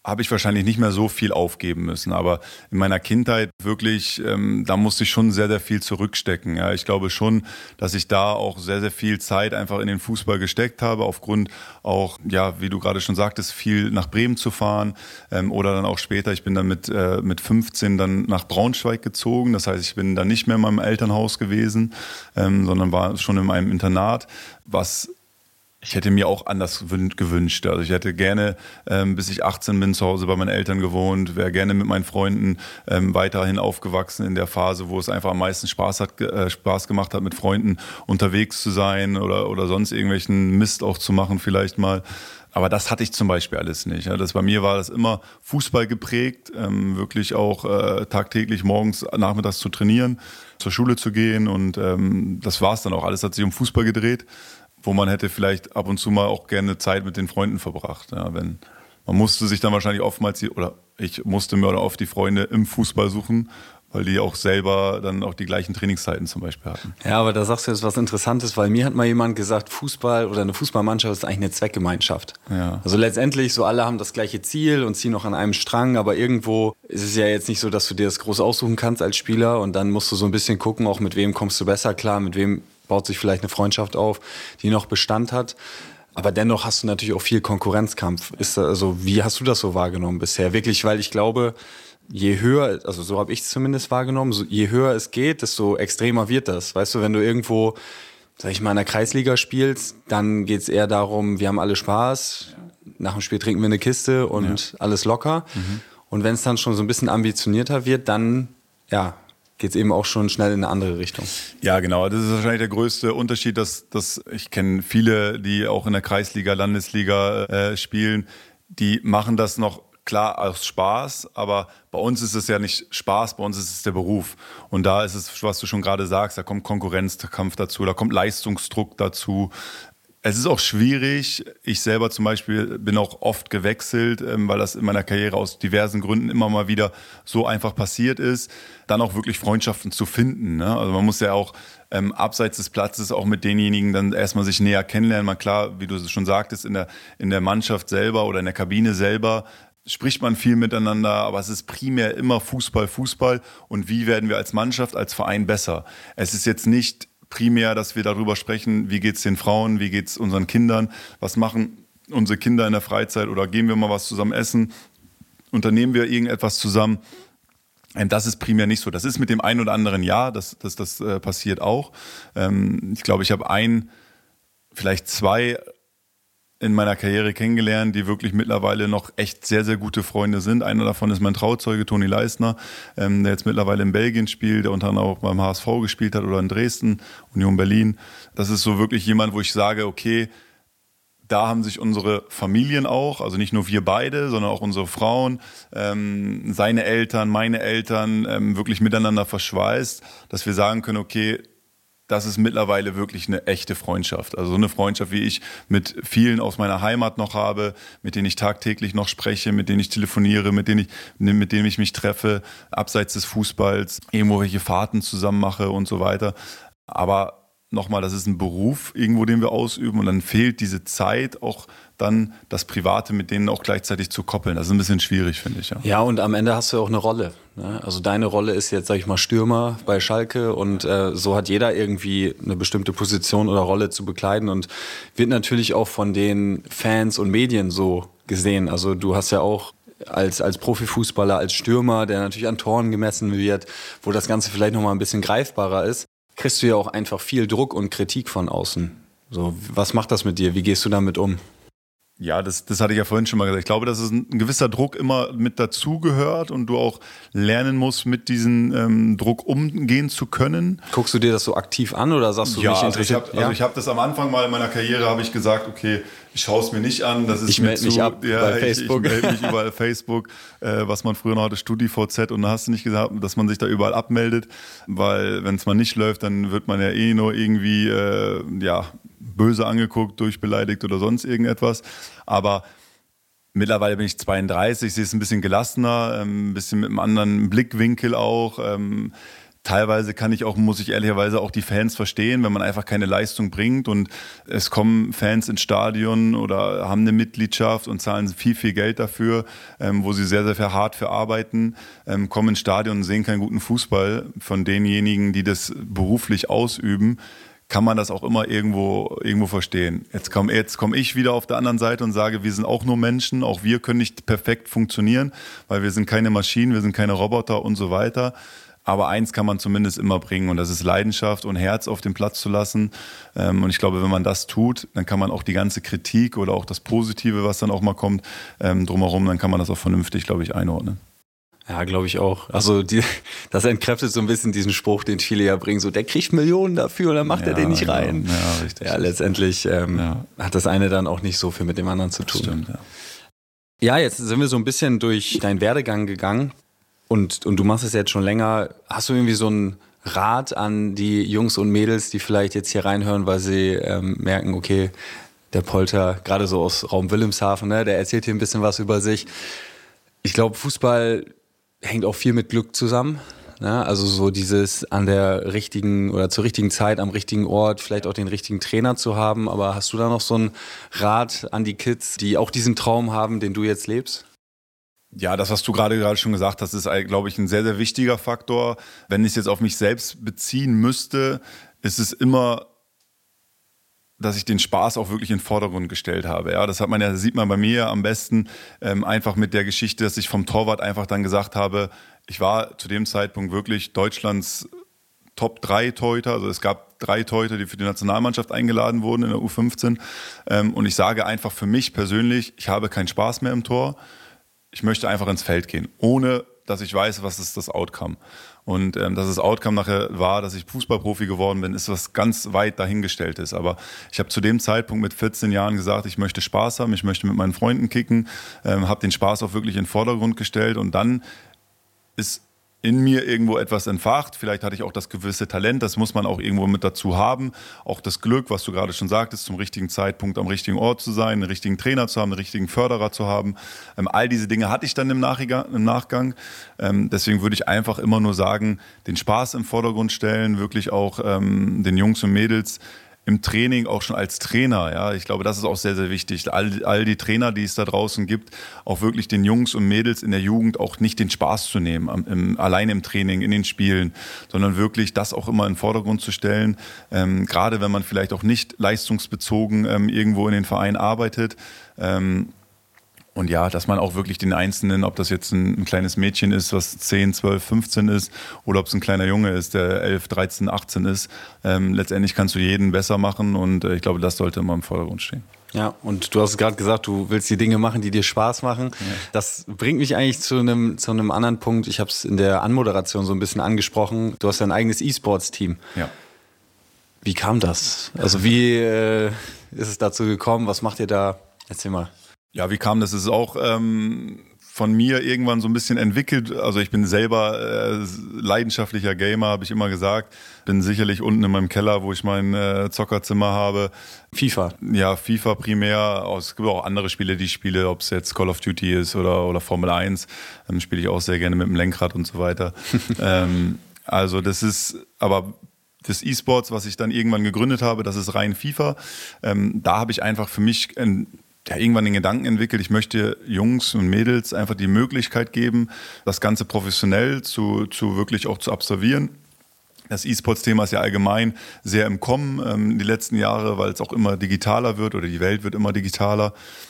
habe ich wahrscheinlich nicht mehr so viel aufgeben müssen. Aber in meiner Kindheit wirklich, ähm, da musste ich schon sehr, sehr viel zurückstecken. Ja, ich glaube schon, dass ich da auch sehr, sehr viel Zeit einfach in den Fußball gesteckt habe, aufgrund auch, ja, wie du gerade schon sagtest, viel nach Bremen zu fahren ähm, oder dann auch später. Ich bin dann mit, äh, mit fünfzehn dann nach Braunschweig gezogen. Das heißt, ich bin dann nicht mehr in meinem Elternhaus gewesen, ähm, sondern war schon in einem Internat, was ich hätte mir auch anders gewünscht. Also ich hätte gerne, ähm, bis ich achtzehn bin, zu Hause bei meinen Eltern gewohnt, wäre gerne mit meinen Freunden ähm, weiterhin aufgewachsen in der Phase, wo es einfach am meisten Spaß hat, äh, Spaß gemacht hat, mit Freunden unterwegs zu sein oder, oder sonst irgendwelchen Mist auch zu machen vielleicht mal. Aber das hatte ich zum Beispiel alles nicht. Ja. Das, bei mir war das immer Fußball geprägt, ähm, wirklich auch äh, tagtäglich morgens, nachmittags zu trainieren, zur Schule zu gehen und ähm, das war's dann auch. Alles hat sich um Fußball gedreht, wo man hätte vielleicht ab und zu mal auch gerne Zeit mit den Freunden verbracht. Ja, wenn, man musste sich dann wahrscheinlich oftmals, die, oder ich musste mir oft die Freunde im Fußball suchen, weil die auch selber dann auch die gleichen Trainingszeiten zum Beispiel hatten. Ja, aber da sagst du jetzt was Interessantes, weil mir hat mal jemand gesagt, Fußball oder eine Fußballmannschaft ist eigentlich eine Zweckgemeinschaft. Ja. Also letztendlich, so alle haben das gleiche Ziel und ziehen noch an einem Strang, aber irgendwo ist es ja jetzt nicht so, dass du dir das groß aussuchen kannst als Spieler und dann musst du so ein bisschen gucken, auch mit wem kommst du besser klar, mit wem baut sich vielleicht eine Freundschaft auf, die noch Bestand hat. Aber dennoch hast du natürlich auch viel Konkurrenzkampf. Ist also, wie hast du das so wahrgenommen bisher? Wirklich, weil ich glaube, je höher, also so habe ich es zumindest wahrgenommen, so, je höher es geht, desto extremer wird das. Weißt du, wenn du irgendwo, sag ich mal, in der Kreisliga spielst, dann geht es eher darum, wir haben alle Spaß, nach dem Spiel trinken wir eine Kiste und ja. alles locker. Mhm. Und wenn es dann schon so ein bisschen ambitionierter wird, dann, ja, geht es eben auch schon schnell in eine andere Richtung. Ja, genau. Das ist wahrscheinlich der größte Unterschied, dass, dass ich kenne viele, die auch in der Kreisliga, Landesliga äh, spielen, die machen das noch klar aus Spaß, aber bei uns ist es ja nicht Spaß, bei uns ist es der Beruf. Und da ist es, was du schon gerade sagst, da kommt Konkurrenzkampf dazu, da kommt Leistungsdruck dazu. Es ist auch schwierig. Ich selber zum Beispiel bin auch oft gewechselt, weil das in meiner Karriere aus diversen Gründen immer mal wieder so einfach passiert ist, dann auch wirklich Freundschaften zu finden. Ne? Also man muss ja auch ähm, abseits des Platzes auch mit denjenigen dann erstmal sich näher kennenlernen. Mal klar, wie du es schon sagtest, in der, in der Mannschaft selber oder in der Kabine selber spricht man viel miteinander, aber es ist primär immer Fußball, Fußball. Und wie werden wir als Mannschaft, als Verein besser? Es ist jetzt nicht primär, dass wir darüber sprechen, wie geht's den Frauen, wie geht's unseren Kindern, was machen unsere Kinder in der Freizeit oder gehen wir mal was zusammen essen, unternehmen wir irgendetwas zusammen. Das ist primär nicht so. Das ist mit dem einen oder anderen ja, das, das, das äh, passiert auch. Ähm, ich glaube, ich habe ein, vielleicht zwei in meiner Karriere kennengelernt, die wirklich mittlerweile noch echt sehr, sehr gute Freunde sind. Einer davon ist mein Trauzeuge, Toni Leisner, ähm, der jetzt mittlerweile in Belgien spielt, der unter anderem auch beim H S V gespielt hat oder in Dresden, Union Berlin. Das ist so wirklich jemand, wo ich sage, okay, da haben sich unsere Familien auch, also nicht nur wir beide, sondern auch unsere Frauen, ähm, seine Eltern, meine Eltern, ähm, wirklich miteinander verschweißt, dass wir sagen können, okay, das ist mittlerweile wirklich eine echte Freundschaft. Also so eine Freundschaft, wie ich mit vielen aus meiner Heimat noch habe, mit denen ich tagtäglich noch spreche, mit denen ich telefoniere, mit denen ich, mit denen ich mich treffe, abseits des Fußballs, irgendwo welche Fahrten zusammen mache und so weiter. Aber nochmal, das ist ein Beruf irgendwo, den wir ausüben und dann fehlt diese Zeit auch dann das Private mit denen auch gleichzeitig zu koppeln. Das ist ein bisschen schwierig, finde ich. Ja, ja, und am Ende hast du auch eine Rolle. Ne? Also deine Rolle ist jetzt, sag ich mal, Stürmer bei Schalke und äh, so hat jeder irgendwie eine bestimmte Position oder Rolle zu bekleiden und wird natürlich auch von den Fans und Medien so gesehen. Also du hast ja auch als, als Profifußballer, als Stürmer, der natürlich an Toren gemessen wird, wo das Ganze vielleicht nochmal ein bisschen greifbarer ist, kriegst du ja auch einfach viel Druck und Kritik von außen. So, was macht das mit dir? Wie gehst du damit um? Ja, das, das hatte ich ja vorhin schon mal gesagt. Ich glaube, dass es ein, ein gewisser Druck immer mit dazugehört und du auch lernen musst, mit diesem ähm, Druck umgehen zu können. Guckst du dir das so aktiv an oder sagst du ja, nicht also interessiert? Ich hab, also ich habe das am Anfang mal in meiner Karriere, habe ich gesagt, okay, ich schaue es mir nicht an. Das ist ich melde mich ab ja, bei Facebook. Ich, ich melde mich überall Facebook, äh, was man früher noch hatte, StudiVZ und da hast du nicht gesagt, dass man sich da überall abmeldet, weil wenn es mal nicht läuft, dann wird man ja eh nur irgendwie, äh, ja, böse angeguckt, durchbeleidigt oder sonst irgendetwas. Aber mittlerweile bin ich zweiunddreißig, sehe es ein bisschen gelassener, ein bisschen mit einem anderen Blickwinkel auch. teilweise kann ich auch, muss ich ehrlicherweise auch die Fans verstehen, wenn man einfach keine Leistung bringt und es kommen Fans ins Stadion oder haben eine Mitgliedschaft und zahlen viel, viel Geld dafür, ähm, wo sie sehr, sehr viel hart für arbeiten, ähm, kommen ins Stadion und sehen keinen guten Fußball von denjenigen, die das beruflich ausüben, kann man das auch immer irgendwo, irgendwo verstehen. Jetzt komme jetzt komm ich wieder auf der anderen Seite und sage, wir sind auch nur Menschen, auch wir können nicht perfekt funktionieren, weil wir sind keine Maschinen, wir sind keine Roboter und so weiter. Aber eins kann man zumindest immer bringen und das ist Leidenschaft und Herz auf den Platz zu lassen. Und ich glaube, wenn man das tut, dann kann man auch die ganze Kritik oder auch das Positive, was dann auch mal kommt, drumherum, dann kann man das auch vernünftig, glaube ich, einordnen. Ja, glaube ich auch. Also die, das entkräftet so ein bisschen diesen Spruch, den viele ja bringen, so der kriegt Millionen dafür und dann macht ja, er den nicht rein. Ja, ja, richtig. Ja, letztendlich ähm, ja. hat das eine dann auch nicht so viel mit dem anderen zu tun. Stimmt, ja. Ja, jetzt sind wir so ein bisschen durch deinen Werdegang gegangen. Und, und du machst es jetzt schon länger. Hast du irgendwie so einen Rat an die Jungs und Mädels, die vielleicht jetzt hier reinhören, weil sie ähm, merken, okay, der Polter, gerade so aus Raum Wilhelmshaven, ne, der erzählt hier ein bisschen was über sich. Ich glaube, Fußball hängt auch viel mit Glück zusammen. Ne? Also so dieses an der richtigen oder zur richtigen Zeit am richtigen Ort, vielleicht auch den richtigen Trainer zu haben. Aber hast du da noch so einen Rat an die Kids, die auch diesen Traum haben, den du jetzt lebst? Ja, das, was du gerade gerade schon gesagt hast, ist, glaube ich, ein sehr, sehr wichtiger Faktor. Wenn ich es jetzt auf mich selbst beziehen müsste, ist es immer, dass ich den Spaß auch wirklich in den Vordergrund gestellt habe. Ja, das hat man ja, sieht man bei mir am besten ähm, einfach mit der Geschichte, dass ich vom Torwart einfach dann gesagt habe, ich war zu dem Zeitpunkt wirklich Deutschlands Top drei Torhüter. Also es gab drei Torhüter, die für die Nationalmannschaft eingeladen wurden in der U fünfzehn. Ähm, und ich sage einfach für mich persönlich, ich habe keinen Spaß mehr im Tor. Ich möchte einfach ins Feld gehen, ohne dass ich weiß, was ist das Outcome. Und ähm, dass das Outcome nachher war, dass ich Fußballprofi geworden bin, ist was ganz weit dahingestelltes. Aber ich habe zu dem Zeitpunkt mit vierzehn Jahren gesagt, ich möchte Spaß haben, ich möchte mit meinen Freunden kicken, ähm, habe den Spaß auch wirklich in den Vordergrund gestellt. Und dann ist in mir irgendwo etwas entfacht. Vielleicht hatte ich auch das gewisse Talent, das muss man auch irgendwo mit dazu haben. Auch das Glück, was du gerade schon sagtest, zum richtigen Zeitpunkt am richtigen Ort zu sein, einen richtigen Trainer zu haben, einen richtigen Förderer zu haben. Ähm, all diese Dinge hatte ich dann im, Nachgang. Im Nachgang. Ähm, deswegen würde ich einfach immer nur sagen, den Spaß im Vordergrund stellen, wirklich auch ähm, den Jungs und Mädels im Training auch schon als Trainer, ja, ich glaube, das ist auch sehr, sehr wichtig. All, all die Trainer, die es da draußen gibt, auch wirklich den Jungs und Mädels in der Jugend auch nicht den Spaß zu nehmen, am, im, allein im Training, in den Spielen, sondern wirklich das auch immer in den Vordergrund zu stellen. Ähm, gerade wenn man vielleicht auch nicht leistungsbezogen ähm, irgendwo in den Verein arbeitet. Ähm, Und ja, dass man auch wirklich den Einzelnen, ob das jetzt ein, ein kleines Mädchen ist, was zehn, zwölf, fünfzehn ist, oder ob es ein kleiner Junge ist, der elf, dreizehn, achtzehn ist, ähm, letztendlich kannst du jeden besser machen und äh, ich glaube, das sollte immer im Vordergrund stehen. Ja, und du hast gerade gesagt, du willst die Dinge machen, die dir Spaß machen. Ja. Das bringt mich eigentlich zu einem, zu einem anderen Punkt. Ich habe es in der Anmoderation so ein bisschen angesprochen. Du hast dein eigenes E-Sports-Team. Ja. Wie kam das? Also wie äh, ist es dazu gekommen? Was macht ihr da? Erzähl mal. Ja, wie kam das? Es ist auch ähm, von mir irgendwann so ein bisschen entwickelt. Also ich bin selber äh, leidenschaftlicher Gamer, habe ich immer gesagt. Bin sicherlich unten in meinem Keller, wo ich mein äh, Zockerzimmer habe. FIFA? Ja, FIFA primär. Es gibt auch andere Spiele, die ich spiele, ob es jetzt Call of Duty ist oder, oder Formel eins. Ähm, spiele ich auch sehr gerne mit dem Lenkrad und so weiter. ähm, also das ist aber... des E-Sports, was ich dann irgendwann gegründet habe, das ist rein FIFA. Ähm, da habe ich einfach für mich ein ja, irgendwann den Gedanken entwickelt, ich möchte Jungs und Mädels einfach die Möglichkeit geben, das Ganze professionell zu, zu wirklich auch zu absolvieren. Das E-Sports-Thema ist ja allgemein sehr im Kommen ähm, die letzten Jahre, weil es auch immer digitaler wird oder die Welt wird immer digitaler.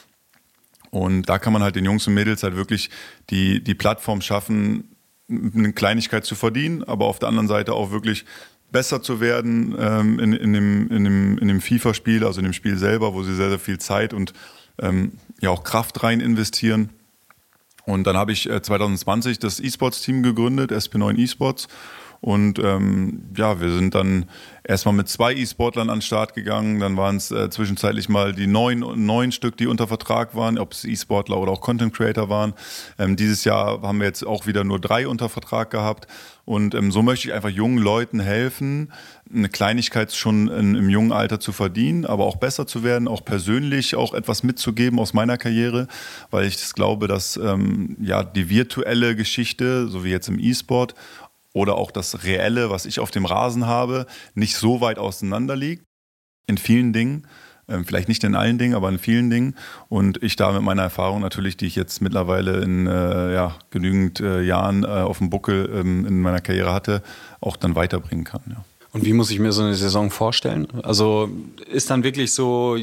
Und da kann man halt den Jungs und Mädels halt wirklich die, die Plattform schaffen, eine Kleinigkeit zu verdienen, aber auf der anderen Seite auch wirklich besser zu werden ähm, in, in dem, in dem, in dem FIFA-Spiel, also in dem Spiel selber, wo sie sehr, sehr viel Zeit und ähm, ja auch Kraft rein investieren. Und dann habe ich äh, zwanzig zwanzig das E-Sports-Team gegründet, S P neun eSports. Und ähm, ja, wir sind dann erstmal mit zwei E-Sportlern an den Start gegangen. Dann waren es äh, zwischenzeitlich mal die neun, neun Stück, die unter Vertrag waren, ob es E-Sportler oder auch Content Creator waren. Ähm, dieses Jahr haben wir jetzt auch wieder nur drei unter Vertrag gehabt. Und ähm, so möchte ich einfach jungen Leuten helfen, eine Kleinigkeit schon in, im jungen Alter zu verdienen, aber auch besser zu werden, auch persönlich auch etwas mitzugeben aus meiner Karriere, weil ich das glaube, dass ähm, ja die virtuelle Geschichte, so wie jetzt im E-Sport, oder auch das Reelle, was ich auf dem Rasen habe, nicht so weit auseinander liegt. In vielen Dingen. Vielleicht nicht in allen Dingen, aber in vielen Dingen. Und ich da mit meiner Erfahrung natürlich, die ich jetzt mittlerweile in äh, ja, genügend äh, Jahren äh, auf dem Buckel ähm, in meiner Karriere hatte, auch dann weiterbringen kann. Ja. Und wie muss ich mir so eine Saison vorstellen? Also ist dann wirklich so,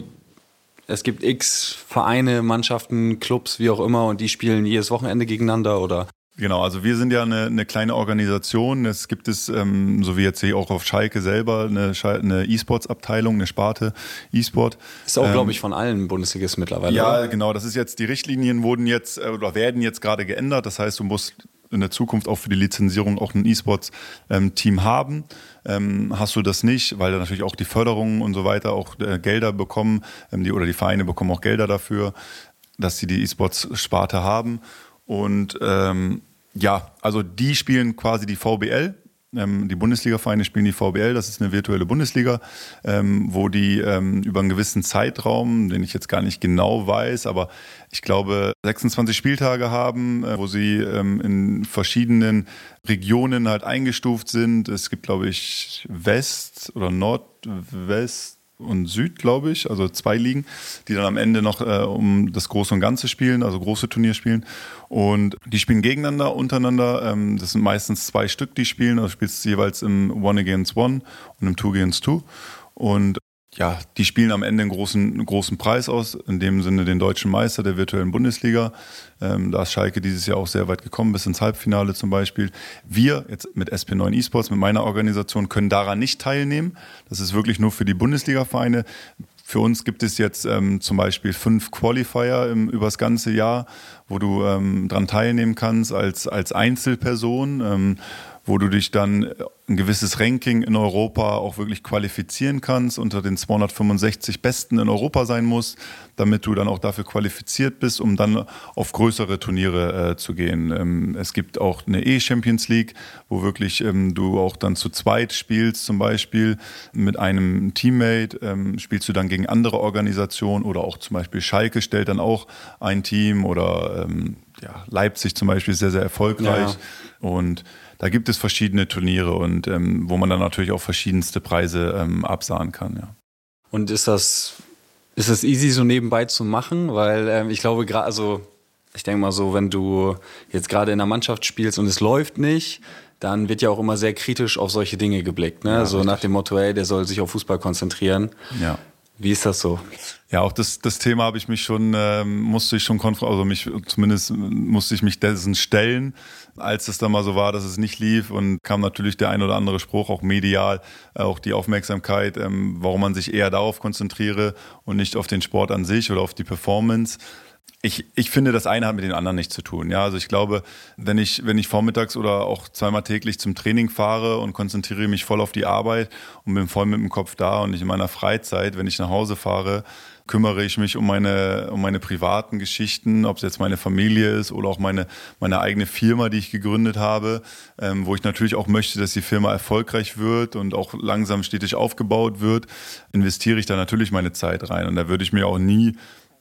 es gibt x Vereine, Mannschaften, Clubs, wie auch immer, und die spielen jedes Wochenende gegeneinander, oder? Genau, also wir sind ja eine, eine kleine Organisation. Es gibt es, ähm, so wie jetzt hier auch auf Schalke selber, eine, eine E-Sports-Abteilung, eine Sparte E-Sport. Ist auch, ähm, glaube ich, von allen Bundesligisten mittlerweile. Ja, oder? Genau. Das ist jetzt, die Richtlinien wurden jetzt äh, oder werden jetzt gerade geändert. Das heißt, du musst in der Zukunft auch für die Lizenzierung auch ein E-Sports-Team ähm, haben. Ähm, hast du das nicht, weil da natürlich auch die Förderungen und so weiter auch äh, Gelder bekommen, ähm, die, oder die Vereine bekommen auch Gelder dafür, dass sie die E-Sports-Sparte haben. Und ähm, ja, also die spielen quasi die V B L. Ähm, die Bundesliga-Vereine spielen die V B L. Das ist eine virtuelle Bundesliga, ähm, wo die ähm, über einen gewissen Zeitraum, den ich jetzt gar nicht genau weiß, aber ich glaube sechsundzwanzig Spieltage haben, äh, wo sie ähm, in verschiedenen Regionen halt eingestuft sind. Es gibt, glaube ich, West oder Nordwest und Süd, glaube ich, also zwei Ligen, die dann am Ende noch äh, um das Große und Ganze spielen, also große Turnier spielen. Und die spielen gegeneinander, untereinander. Ähm, das sind meistens zwei Stück, die spielen. Also spielst du jeweils im One against One und im Two against Two. Und ja, die spielen am Ende einen großen, einen großen Preis aus, in dem Sinne den deutschen Meister der virtuellen Bundesliga. Ähm, da ist Schalke dieses Jahr auch sehr weit gekommen, bis ins Halbfinale zum Beispiel. Wir jetzt mit S P neun eSports, mit meiner Organisation, können daran nicht teilnehmen. Das ist wirklich nur für die Bundesliga-Vereine. Für uns gibt es jetzt ähm, zum Beispiel fünf Qualifier im, über das ganze Jahr, wo du ähm, dran teilnehmen kannst als, als Einzelperson, ähm, wo du dich dann ein gewisses Ranking in Europa auch wirklich qualifizieren kannst, unter den zweihundertfünfundsechzig Besten in Europa sein musst, damit du dann auch dafür qualifiziert bist, um dann auf größere Turniere äh, zu gehen. Ähm, es gibt auch eine E-Champions League, wo wirklich ähm, du auch dann zu zweit spielst, zum Beispiel mit einem Teammate, ähm, spielst du dann gegen andere Organisationen oder auch zum Beispiel Schalke stellt dann auch ein Team oder ähm, ja, Leipzig zum Beispiel ist sehr, sehr erfolgreich. Ja. Und da gibt es verschiedene Turniere und ähm, wo man dann natürlich auch verschiedenste Preise ähm, absahen kann. Ja. Und ist das, ist das easy so nebenbei zu machen? Weil ähm, ich glaube gerade, also ich denke mal so, wenn du jetzt gerade in einer Mannschaft spielst und es läuft nicht, dann wird ja auch immer sehr kritisch auf solche Dinge geblickt. Ne? Ja, so richtig. Nach dem Motto, ey, der soll sich auf Fußball konzentrieren. Ja. Wie ist das so? Ja, auch das, das Thema habe ich mich schon, ähm, musste ich schon konfrontieren, also mich, zumindest musste ich mich dessen stellen, als es dann mal so war, dass es nicht lief, und kam natürlich der ein oder andere Spruch, auch medial, äh, auch die Aufmerksamkeit, ähm, warum man sich eher darauf konzentriere und nicht auf den Sport an sich oder auf die Performance. Ich, ich finde, das eine hat mit dem anderen nichts zu tun. Ja, also ich glaube, wenn ich, wenn ich vormittags oder auch zweimal täglich zum Training fahre und konzentriere mich voll auf die Arbeit und bin voll mit dem Kopf da, und ich in meiner Freizeit, wenn ich nach Hause fahre, kümmere ich mich um meine, um meine privaten Geschichten, ob es jetzt meine Familie ist oder auch meine, meine eigene Firma, die ich gegründet habe, ähm, wo ich natürlich auch möchte, dass die Firma erfolgreich wird und auch langsam stetig aufgebaut wird, investiere ich da natürlich meine Zeit rein. Und da würde ich mir auch nie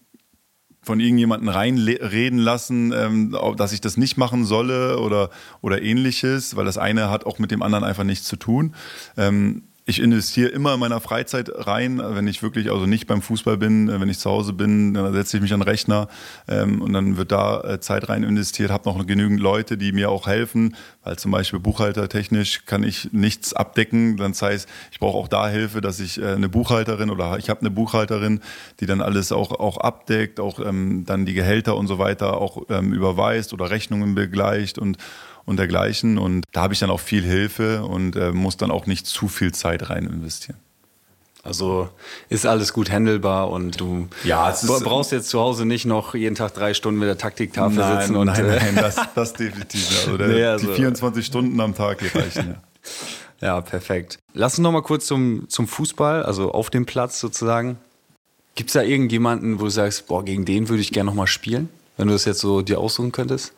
von irgendjemandem reinreden lassen, ähm, dass ich das nicht machen solle oder, oder ähnliches, weil das eine hat auch mit dem anderen einfach nichts zu tun. Ähm, Ich investiere immer in meiner Freizeit rein, wenn ich wirklich also nicht beim Fußball bin, wenn ich zu Hause bin, dann setze ich mich an den Rechner ähm, und dann wird da Zeit rein investiert. Habe noch genügend Leute, die mir auch helfen, weil zum Beispiel buchhaltertechnisch kann ich nichts abdecken. Das heißt, ich brauche auch da Hilfe, dass ich äh, eine Buchhalterin oder ich habe eine Buchhalterin, die dann alles auch, auch abdeckt, auch ähm, dann die Gehälter und so weiter auch ähm, überweist oder Rechnungen begleicht und und dergleichen. Und da habe ich dann auch viel Hilfe und äh, muss dann auch nicht zu viel Zeit rein investieren. Also ist alles gut handelbar und du ja, es ist, brauchst jetzt zu Hause nicht noch jeden Tag drei Stunden mit der Taktiktafel nein, sitzen. Und, nein, nein, das, das definitiv nicht. Also, der, nee, also die vierundzwanzig Stunden am Tag, die reichen. Ja, ja, perfekt. Lass uns noch mal kurz zum, zum Fußball, also auf dem Platz sozusagen. Gibt es da irgendjemanden, wo du sagst, boah, gegen den würde ich gerne noch mal spielen, wenn du das jetzt so dir aussuchen könntest?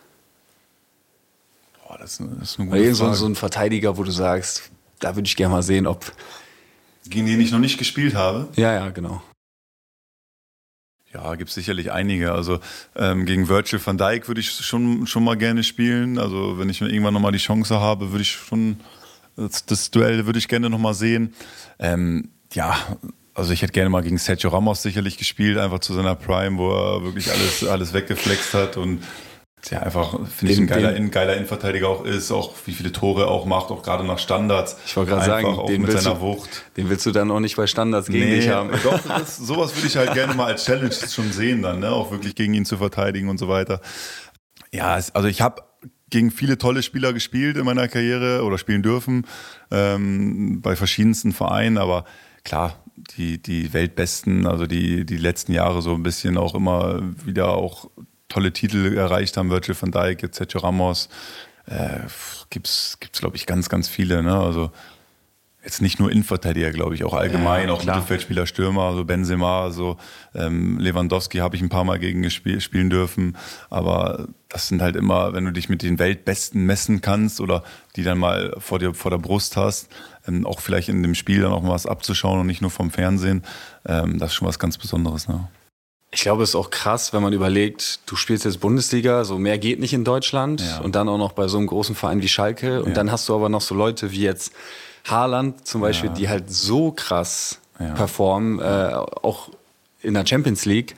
Das ist eine, das ist eine gute Irgend Frage. So ein Verteidiger, wo du sagst, da würde ich gerne mal sehen, ob... Gegen den ich noch nicht gespielt habe? Ja, ja, genau. Ja, gibt es sicherlich einige. Also ähm, gegen Virgil van Dijk würde ich schon, schon mal gerne spielen. Also wenn ich irgendwann nochmal die Chance habe, würde ich schon, das, das Duell würde ich gerne nochmal sehen. Ähm, ja, also ich hätte gerne mal gegen Sergio Ramos sicherlich gespielt, einfach zu seiner Prime, wo er wirklich alles, alles weggeflext hat und ja, einfach, finde ich, ein geiler, den, geiler Innenverteidiger auch ist, auch wie viele Tore er auch macht, auch gerade nach Standards. Ich wollte gerade sagen, auch den mit willst seiner du, Wucht. Den willst du dann auch nicht bei Standards gegen nee, dich haben. Doch, das, sowas würde ich halt gerne mal als Challenge schon sehen dann, ne? Auch wirklich gegen ihn zu verteidigen und so weiter. Ja, es, also ich habe gegen viele tolle Spieler gespielt in meiner Karriere oder spielen dürfen, ähm, bei verschiedensten Vereinen, aber klar, die, die Weltbesten, also die, die letzten Jahre so ein bisschen auch immer wieder auch tolle Titel erreicht haben, Virgil van Dijk, jetzt Sergio Ramos, äh, gibt's, gibt's glaube ich ganz, ganz viele, ne? Also jetzt nicht nur Innenverteidiger, glaube ich, auch allgemein, ja, auch Mittelfeldspieler, Stürmer, also Benzema, so ähm, Lewandowski habe ich ein paar Mal gegen gespielt, spielen dürfen, aber das sind halt immer, wenn du dich mit den Weltbesten messen kannst oder die dann mal vor dir vor der Brust hast, ähm, auch vielleicht in dem Spiel dann auch mal was abzuschauen und nicht nur vom Fernsehen, ähm, das ist schon was ganz Besonderes, ne? Ich glaube, es ist auch krass, wenn man überlegt, du spielst jetzt Bundesliga, so mehr geht nicht in Deutschland, ja, und dann auch noch bei so einem großen Verein wie Schalke und ja, dann hast du aber noch so Leute wie jetzt Haaland zum Beispiel, ja, die halt so krass, ja, performen, äh, auch in der Champions League.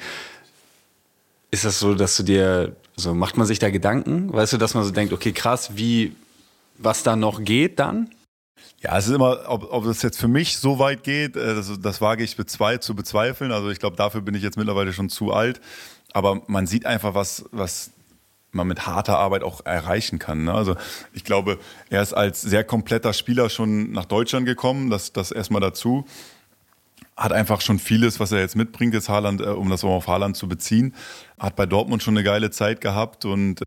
Ist das so, dass du dir, so macht man sich da Gedanken, weißt du, dass man so denkt, okay, krass, wie, was da noch geht dann? Ja, es ist immer, ob, ob das jetzt für mich so weit geht, das, das wage ich bezwe- zu bezweifeln. Also ich glaube, dafür bin ich jetzt mittlerweile schon zu alt. Aber man sieht einfach, was, was man mit harter Arbeit auch erreichen kann, ne? Also ich glaube, er ist als sehr kompletter Spieler schon nach Deutschland gekommen, das, das erstmal dazu. Hat einfach schon vieles, was er jetzt mitbringt, jetzt Haaland, um das auch auf Haaland zu beziehen. Hat bei Dortmund schon eine geile Zeit gehabt und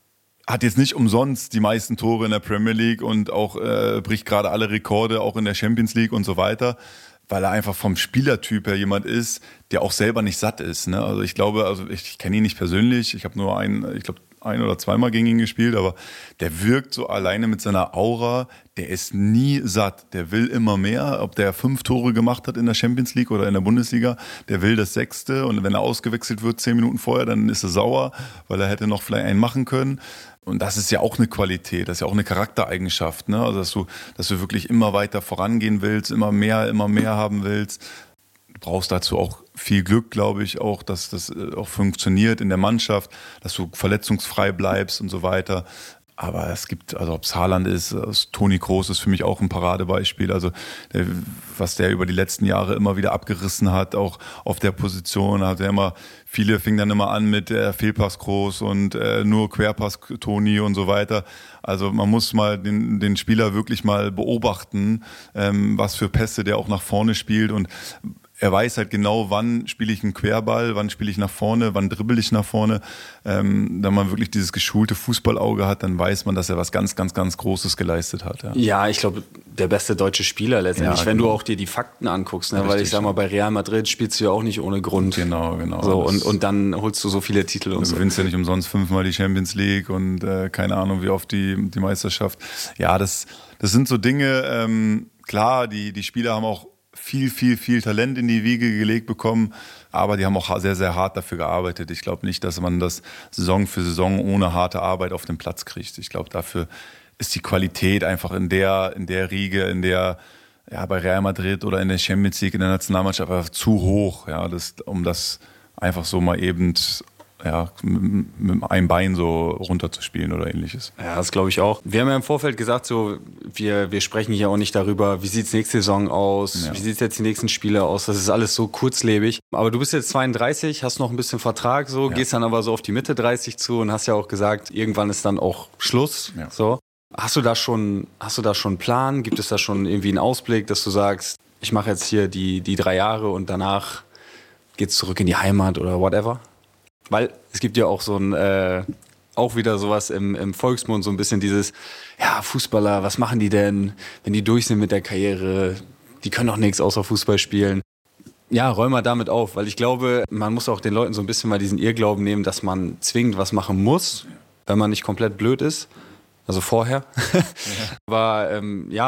hat jetzt nicht umsonst die meisten Tore in der Premier League und auch äh, bricht gerade alle Rekorde, auch in der Champions League und so weiter, weil er einfach vom Spielertyp her jemand ist, der auch selber nicht satt ist, ne? Also ich glaube, also ich, ich kenne ihn nicht persönlich, ich habe nur einen, ich glaube ein oder zweimal gegen ihn gespielt, aber der wirkt so alleine mit seiner Aura, der ist nie satt, der will immer mehr, ob der fünf Tore gemacht hat in der Champions League oder in der Bundesliga, der will das sechste und wenn er ausgewechselt wird zehn Minuten vorher, dann ist er sauer, weil er hätte noch vielleicht einen machen können. Und das ist ja auch eine Qualität, das ist ja auch eine Charaktereigenschaft, ne? Also dass du, dass du wirklich immer weiter vorangehen willst, immer mehr, immer mehr haben willst. Du brauchst dazu auch viel Glück, glaube ich, auch, dass das auch funktioniert in der Mannschaft, dass du verletzungsfrei bleibst und so weiter. Aber es gibt, also ob es Haaland ist, Toni Kroos ist für mich auch ein Paradebeispiel. Also der, was der über die letzten Jahre immer wieder abgerissen hat, auch auf der Position, hat er immer, viele fingen dann immer an mit äh, Fehlpass Kroos und äh, nur Querpass Toni und so weiter. Also man muss mal den, den Spieler wirklich mal beobachten, ähm, was für Pässe der auch nach vorne spielt und er weiß halt genau, wann spiele ich einen Querball, wann spiele ich nach vorne, wann dribbel ich nach vorne. Ähm, wenn man wirklich dieses geschulte Fußballauge hat, dann weiß man, dass er was ganz, ganz, ganz Großes geleistet hat. Ja, ja, ich glaube, der beste deutsche Spieler letztendlich, ja, wenn genau. du auch dir die Fakten anguckst. Ne? Weil ich sag mal, bei Real Madrid spielst du ja auch nicht ohne Grund. Genau, genau. So, und, und dann holst du so viele Titel. Und du so. gewinnst ja nicht umsonst fünfmal die Champions League und äh, keine Ahnung, wie oft die, die Meisterschaft. Ja, das, das sind so Dinge, ähm, klar, die, die Spieler haben auch viel, viel, viel Talent in die Wiege gelegt bekommen, aber die haben auch sehr, sehr hart dafür gearbeitet. Ich glaube nicht, dass man das Saison für Saison ohne harte Arbeit auf den Platz kriegt. Ich glaube, dafür ist die Qualität einfach in der, in der Riege, in der, ja, bei Real Madrid oder in der Champions League, in der Nationalmannschaft einfach zu hoch, ja, das, um das einfach so mal eben, ja, mit, mit einem Bein so runterzuspielen oder ähnliches. Ja, das glaube ich auch. Wir haben ja im Vorfeld gesagt, so, wir, wir sprechen hier auch nicht darüber, wie sieht es nächste Saison aus, ja. wie sieht es jetzt die nächsten Spiele aus, das ist alles so kurzlebig. Aber du bist jetzt zweiunddreißig, hast noch ein bisschen Vertrag, so, ja. gehst dann aber so auf die Mitte dreißig zu und hast ja auch gesagt, irgendwann ist dann auch Schluss, ja. so. Hast du da schon, hast du da schon einen Plan? Gibt es da schon irgendwie einen Ausblick, dass du sagst, ich mache jetzt hier die, die drei Jahre und danach geht's zurück in die Heimat oder whatever? Weil es gibt ja auch so ein, äh, auch wieder sowas im, im Volksmund, so ein bisschen dieses, ja, Fußballer, was machen die denn, wenn die durch sind mit der Karriere? Die können doch nichts außer Fußball spielen. Ja, räum mal damit auf, weil ich glaube, man muss auch den Leuten so ein bisschen mal diesen Irrglauben nehmen, dass man zwingend was machen muss, wenn man nicht komplett blöd ist. Also vorher. Ja. Aber ähm, ja,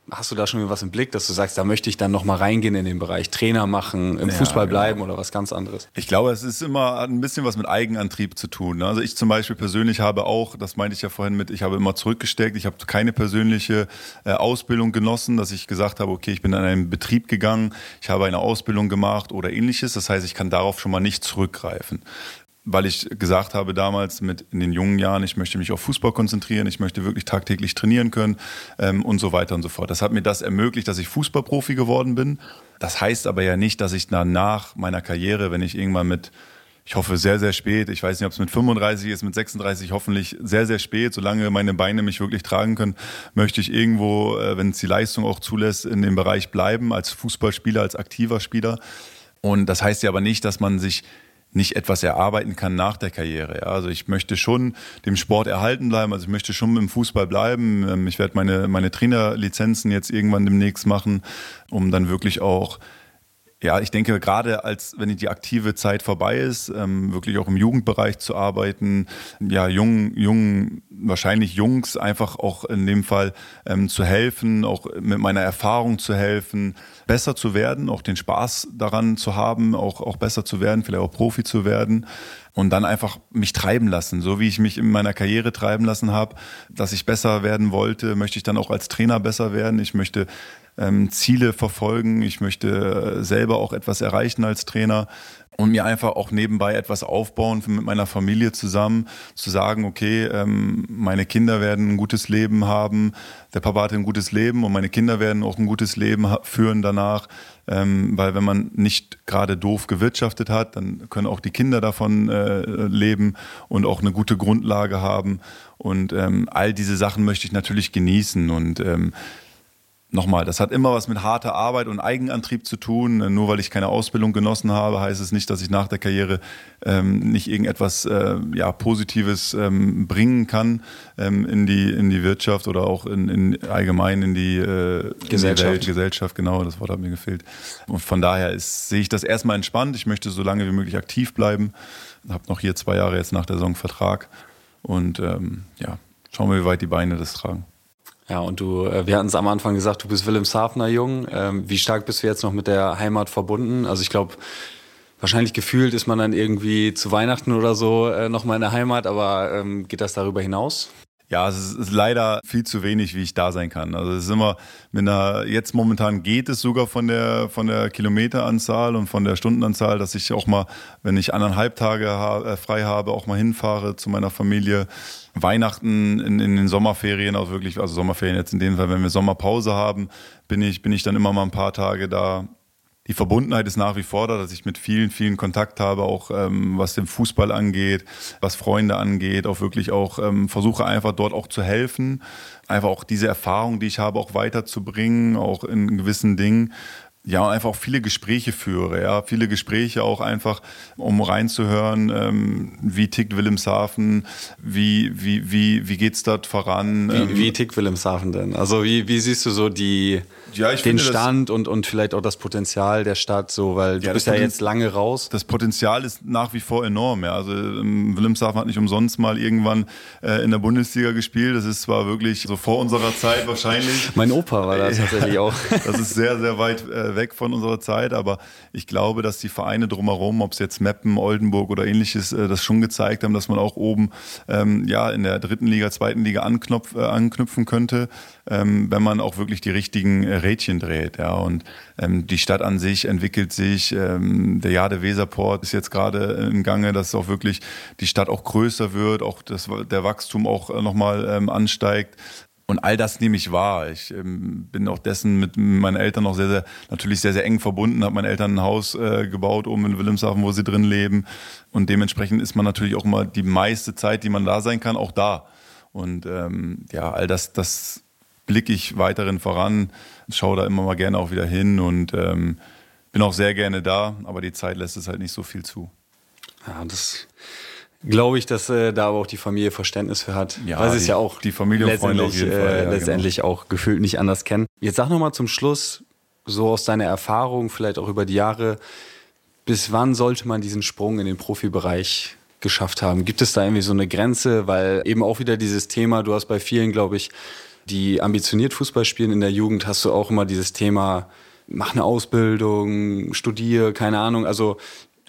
Hast du da schon was im Blick, dass du sagst, da möchte ich dann nochmal reingehen in den Bereich Trainer machen, im ja, Fußball bleiben genau. oder was ganz anderes? Ich glaube, es ist immer ein bisschen was mit Eigenantrieb zu tun. Also ich zum Beispiel persönlich habe auch, das meinte ich ja vorhin mit, ich habe immer zurückgesteckt, ich habe keine persönliche äh, Ausbildung genossen, dass ich gesagt habe, okay, ich bin in einen Betrieb gegangen, ich habe eine Ausbildung gemacht oder ähnliches. Das heißt, ich kann darauf schon mal nicht zurückgreifen. Weil ich gesagt habe damals mit in den jungen Jahren, ich möchte mich auf Fußball konzentrieren, ich möchte wirklich tagtäglich trainieren können ähm, und so weiter und so fort. Das hat mir das ermöglicht, dass ich Fußballprofi geworden bin. Das heißt aber ja nicht, dass ich nach meiner Karriere, wenn ich irgendwann mit, ich hoffe sehr, sehr spät, ich weiß nicht, ob es mit fünfunddreißig ist, mit sechsunddreißig, hoffentlich sehr, sehr spät, solange meine Beine mich wirklich tragen können, möchte ich irgendwo, äh, wenn es die Leistung auch zulässt, in dem Bereich bleiben, als Fußballspieler, als aktiver Spieler. Und das heißt ja aber nicht, dass man sich nicht etwas erarbeiten kann nach der Karriere. Ja, also ich möchte schon dem Sport erhalten bleiben, also ich möchte schon im Fußball bleiben. Ich werde meine, meine Trainerlizenzen jetzt irgendwann demnächst machen, um dann wirklich auch, ja, ich denke gerade als, wenn die aktive Zeit vorbei ist, ähm, wirklich auch im Jugendbereich zu arbeiten, ja, jungen, jungen, wahrscheinlich Jungs einfach auch in dem Fall ähm, zu helfen, auch mit meiner Erfahrung zu helfen, besser zu werden, auch den Spaß daran zu haben, auch, auch besser zu werden, vielleicht auch Profi zu werden und dann einfach mich treiben lassen, so wie ich mich in meiner Karriere treiben lassen habe, dass ich besser werden wollte, möchte ich dann auch als Trainer besser werden. Ich möchte ähm, Ziele verfolgen, ich möchte selber auch etwas erreichen als Trainer und mir einfach auch nebenbei etwas aufbauen mit meiner Familie zusammen, zu sagen, okay, ähm, meine Kinder werden ein gutes Leben haben, der Papa hatte ein gutes Leben und meine Kinder werden auch ein gutes Leben ha- führen danach, ähm, weil wenn man nicht gerade doof gewirtschaftet hat, dann können auch die Kinder davon äh, leben und auch eine gute Grundlage haben und ähm, all diese Sachen möchte ich natürlich genießen und ähm, Nochmal, das hat immer was mit harter Arbeit und Eigenantrieb zu tun. Nur weil ich keine Ausbildung genossen habe, heißt es nicht, dass ich nach der Karriere ähm, nicht irgendetwas äh, ja, Positives ähm, bringen kann ähm, in die in die Wirtschaft oder auch in, in allgemein in die, äh, Gesellschaft. In die Welt, Gesellschaft, genau, das Wort hat mir gefehlt. Und von daher ist, sehe ich das erstmal entspannt. Ich möchte so lange wie möglich aktiv bleiben. Ich habe noch hier zwei Jahre jetzt nach der Saison Vertrag und ähm, ja, schauen wir, wie weit die Beine das tragen. Ja, und du, wir hatten es am Anfang gesagt, du bist Wilhelmshavener Jung. Ähm, wie stark bist du jetzt noch mit der Heimat verbunden? Also ich glaube, wahrscheinlich gefühlt ist man dann irgendwie zu Weihnachten oder so äh, noch mal in der Heimat, aber ähm, geht das darüber hinaus? Ja, es ist leider viel zu wenig, wie ich da sein kann. Also es ist immer mit einer, jetzt momentan geht es sogar von der von der Kilometeranzahl und von der Stundenanzahl, dass ich auch mal, wenn ich anderthalb Tage ha- frei habe, auch mal hinfahre zu meiner Familie. Weihnachten in, in den Sommerferien auch wirklich, also Sommerferien jetzt in dem Fall, wenn wir Sommerpause haben, bin ich bin ich dann immer mal ein paar Tage da. Die Verbundenheit ist nach wie vor da, dass ich mit vielen, vielen Kontakt habe, auch ähm, was den Fußball angeht, was Freunde angeht, auch wirklich auch ähm, versuche einfach dort auch zu helfen, einfach auch diese Erfahrung, die ich habe, auch weiterzubringen, auch in gewissen Dingen. Ja, und einfach auch viele Gespräche führe, ja, viele Gespräche auch einfach, um reinzuhören, ähm, wie tickt Wilhelmshaven, wie, wie, wie, wie geht's dort voran? Wie, wie tickt Wilhelmshaven denn? Also wie, wie siehst du so die, ja, ich den finde, Stand und, und vielleicht auch das Potenzial der Stadt, so, weil du ja, bist ja Poten- jetzt lange raus. Das Potenzial ist nach wie vor enorm. Ja. Also ähm, Wilhelmshaven hat nicht umsonst mal irgendwann äh, in der Bundesliga gespielt. Das ist zwar wirklich so vor unserer Zeit wahrscheinlich. Mein Opa war da tatsächlich auch. Das ist sehr, sehr weit äh, weg von unserer Zeit, aber ich glaube, dass die Vereine drumherum, ob es jetzt Meppen, Oldenburg oder ähnliches, äh, das schon gezeigt haben, dass man auch oben ähm, ja in der dritten Liga, zweiten Liga anknopf, äh, anknüpfen könnte, ähm, wenn man auch wirklich die richtigen äh, Rädchen dreht. Ja. Und ähm, die Stadt an sich entwickelt sich. Ähm, der Jade-Weser-Port ist jetzt gerade im Gange, dass auch wirklich die Stadt auch größer wird, auch das, der Wachstum auch äh, nochmal ähm, ansteigt. Und all das nehme ich wahr. Ich ähm, bin auch dessen mit meinen Eltern noch sehr, sehr, natürlich sehr, sehr eng verbunden. Habe meinen Eltern ein Haus äh, gebaut oben in Wilhelmshaven, wo sie drin leben. Und dementsprechend ist man natürlich auch immer die meiste Zeit, die man da sein kann, auch da. Und ähm, ja, all das, das blicke ich weiterhin voran. Schaue da immer mal gerne auch wieder hin und ähm, bin auch sehr gerne da. Aber die Zeit lässt es halt nicht so viel zu. Ja, das glaube ich, dass äh, da aber auch die Familie Verständnis für hat. Ja, weil sie es die- ja auch die Familie und Freunde auf letztendlich, jeden Fall, äh, ja, letztendlich auch gefühlt nicht anders kennen. Jetzt sag nochmal zum Schluss, so aus deiner Erfahrung, vielleicht auch über die Jahre, bis wann sollte man diesen Sprung in den Profibereich geschafft haben? Gibt es da irgendwie so eine Grenze? Weil eben auch wieder dieses Thema, du hast bei vielen, glaube ich, die ambitioniert Fußball spielen in der Jugend, hast du auch immer dieses Thema, mach eine Ausbildung, studiere, keine Ahnung. Also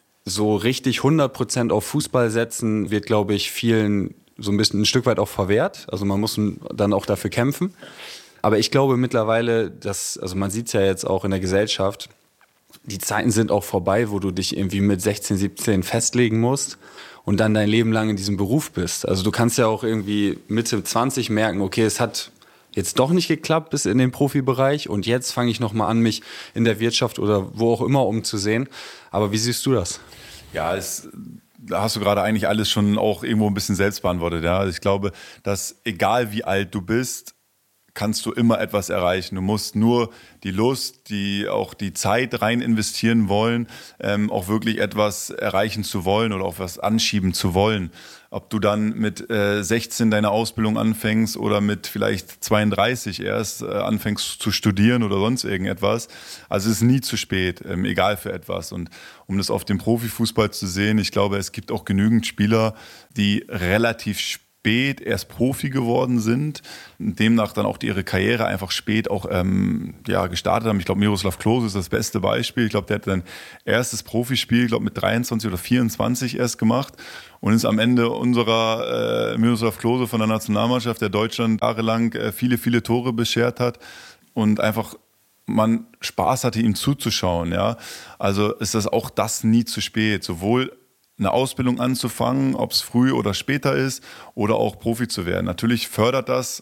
so richtig hundert Prozent auf Fußball setzen wird, glaube ich, vielen so ein bisschen ein Stück weit auch verwehrt. Also man muss dann auch dafür kämpfen. Aber ich glaube mittlerweile, dass, also man sieht es ja jetzt auch in der Gesellschaft, die Zeiten sind auch vorbei, wo du dich irgendwie mit sechzehn, siebzehn festlegen musst und dann dein Leben lang in diesem Beruf bist. Also du kannst ja auch irgendwie Mitte zwanzig merken, okay, es hat jetzt doch nicht geklappt bis in den Profibereich und jetzt fange ich nochmal an, mich in der Wirtschaft oder wo auch immer umzusehen. Aber wie siehst du das? Ja, es, da hast du gerade eigentlich alles schon auch irgendwo ein bisschen selbst beantwortet. Ja? Also ich glaube, dass egal wie alt du bist, kannst du immer etwas erreichen. Du musst nur die Lust, die auch die Zeit rein investieren wollen, ähm, auch wirklich etwas erreichen zu wollen oder auch was anschieben zu wollen. Ob du dann mit äh, sechzehn deine Ausbildung anfängst oder mit vielleicht zweiunddreißig erst äh, anfängst zu studieren oder sonst irgendetwas. Also es ist nie zu spät, ähm, egal für etwas. Und um das auf dem Profifußball zu sehen, ich glaube, es gibt auch genügend Spieler, die relativ spät spät erst Profi geworden sind, demnach dann auch ihre Karriere einfach spät auch ähm, ja, gestartet haben. Ich glaube, Miroslav Klose ist das beste Beispiel. Ich glaube, der hat sein erstes Profispiel, ich glaube, mit dreiundzwanzig oder vierundzwanzig erst gemacht und ist am Ende unserer äh, Miroslav Klose von der Nationalmannschaft, der Deutschland jahrelang äh, viele, viele Tore beschert hat und einfach man Spaß hatte, ihm zuzuschauen. Ja? Also ist das auch das nie zu spät, sowohl eine Ausbildung anzufangen, ob es früh oder später ist, oder auch Profi zu werden. Natürlich fördert das,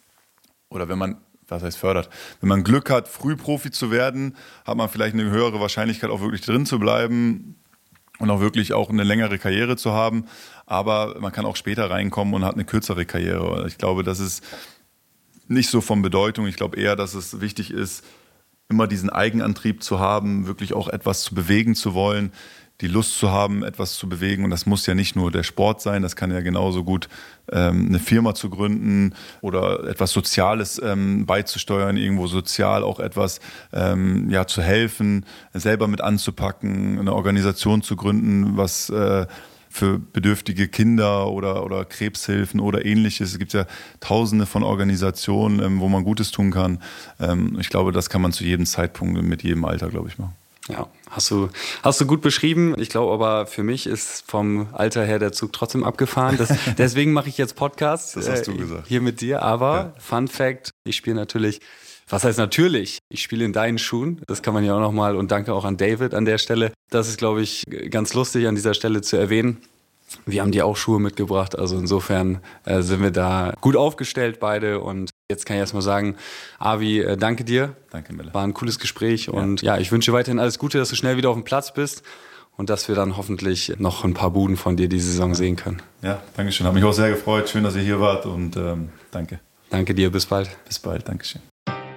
oder wenn man, was heißt fördert, wenn man Glück hat, früh Profi zu werden, hat man vielleicht eine höhere Wahrscheinlichkeit, auch wirklich drin zu bleiben und auch wirklich auch eine längere Karriere zu haben. Aber man kann auch später reinkommen und hat eine kürzere Karriere. Ich glaube, das ist nicht so von Bedeutung. Ich glaube eher, dass es wichtig ist, immer diesen Eigenantrieb zu haben, wirklich auch etwas zu bewegen zu wollen, die Lust zu haben, etwas zu bewegen. Und das muss ja nicht nur der Sport sein, das kann ja genauso gut ähm, eine Firma zu gründen oder etwas Soziales ähm, beizusteuern, irgendwo sozial auch etwas ähm, ja, zu helfen, selber mit anzupacken, eine Organisation zu gründen, was äh, für bedürftige Kinder oder, oder Krebshilfen oder ähnliches. Es gibt ja tausende von Organisationen, ähm, wo man Gutes tun kann. Ähm, ich glaube, das kann man zu jedem Zeitpunkt mit jedem Alter, glaube ich, machen. Ja, hast du, hast du gut beschrieben. Ich glaube aber, für mich ist vom Alter her der Zug trotzdem abgefahren. Das, deswegen mache ich jetzt Podcasts das hast du gesagt. Äh, hier mit dir. Aber ja. Fun Fact, ich spiele natürlich, was heißt natürlich? Ich spiele in deinen Schuhen. Das kann man ja auch nochmal, und danke auch an David an der Stelle. Das ist, glaube ich, ganz lustig an dieser Stelle zu erwähnen. Wir haben dir auch Schuhe mitgebracht, also insofern äh, sind wir da gut aufgestellt beide. Und jetzt kann ich erstmal sagen, Avi, äh, danke dir. Danke, Mille. War ein cooles Gespräch ja. und ja, ich wünsche weiterhin alles Gute, dass du schnell wieder auf dem Platz bist und dass wir dann hoffentlich noch ein paar Buden von dir diese Saison ja. sehen können. Ja, danke schön. Hat mich auch sehr gefreut. Schön, dass ihr hier wart und ähm, danke. Danke dir, bis bald. Bis bald, danke schön.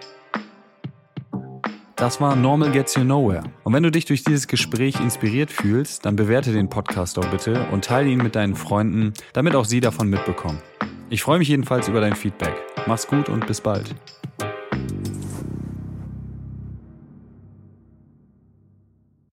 Das war Normal Gets You Nowhere. Und wenn du dich durch dieses Gespräch inspiriert fühlst, dann bewerte den Podcast doch bitte und teile ihn mit deinen Freunden, damit auch sie davon mitbekommen. Ich freue mich jedenfalls über dein Feedback. Mach's gut und bis bald.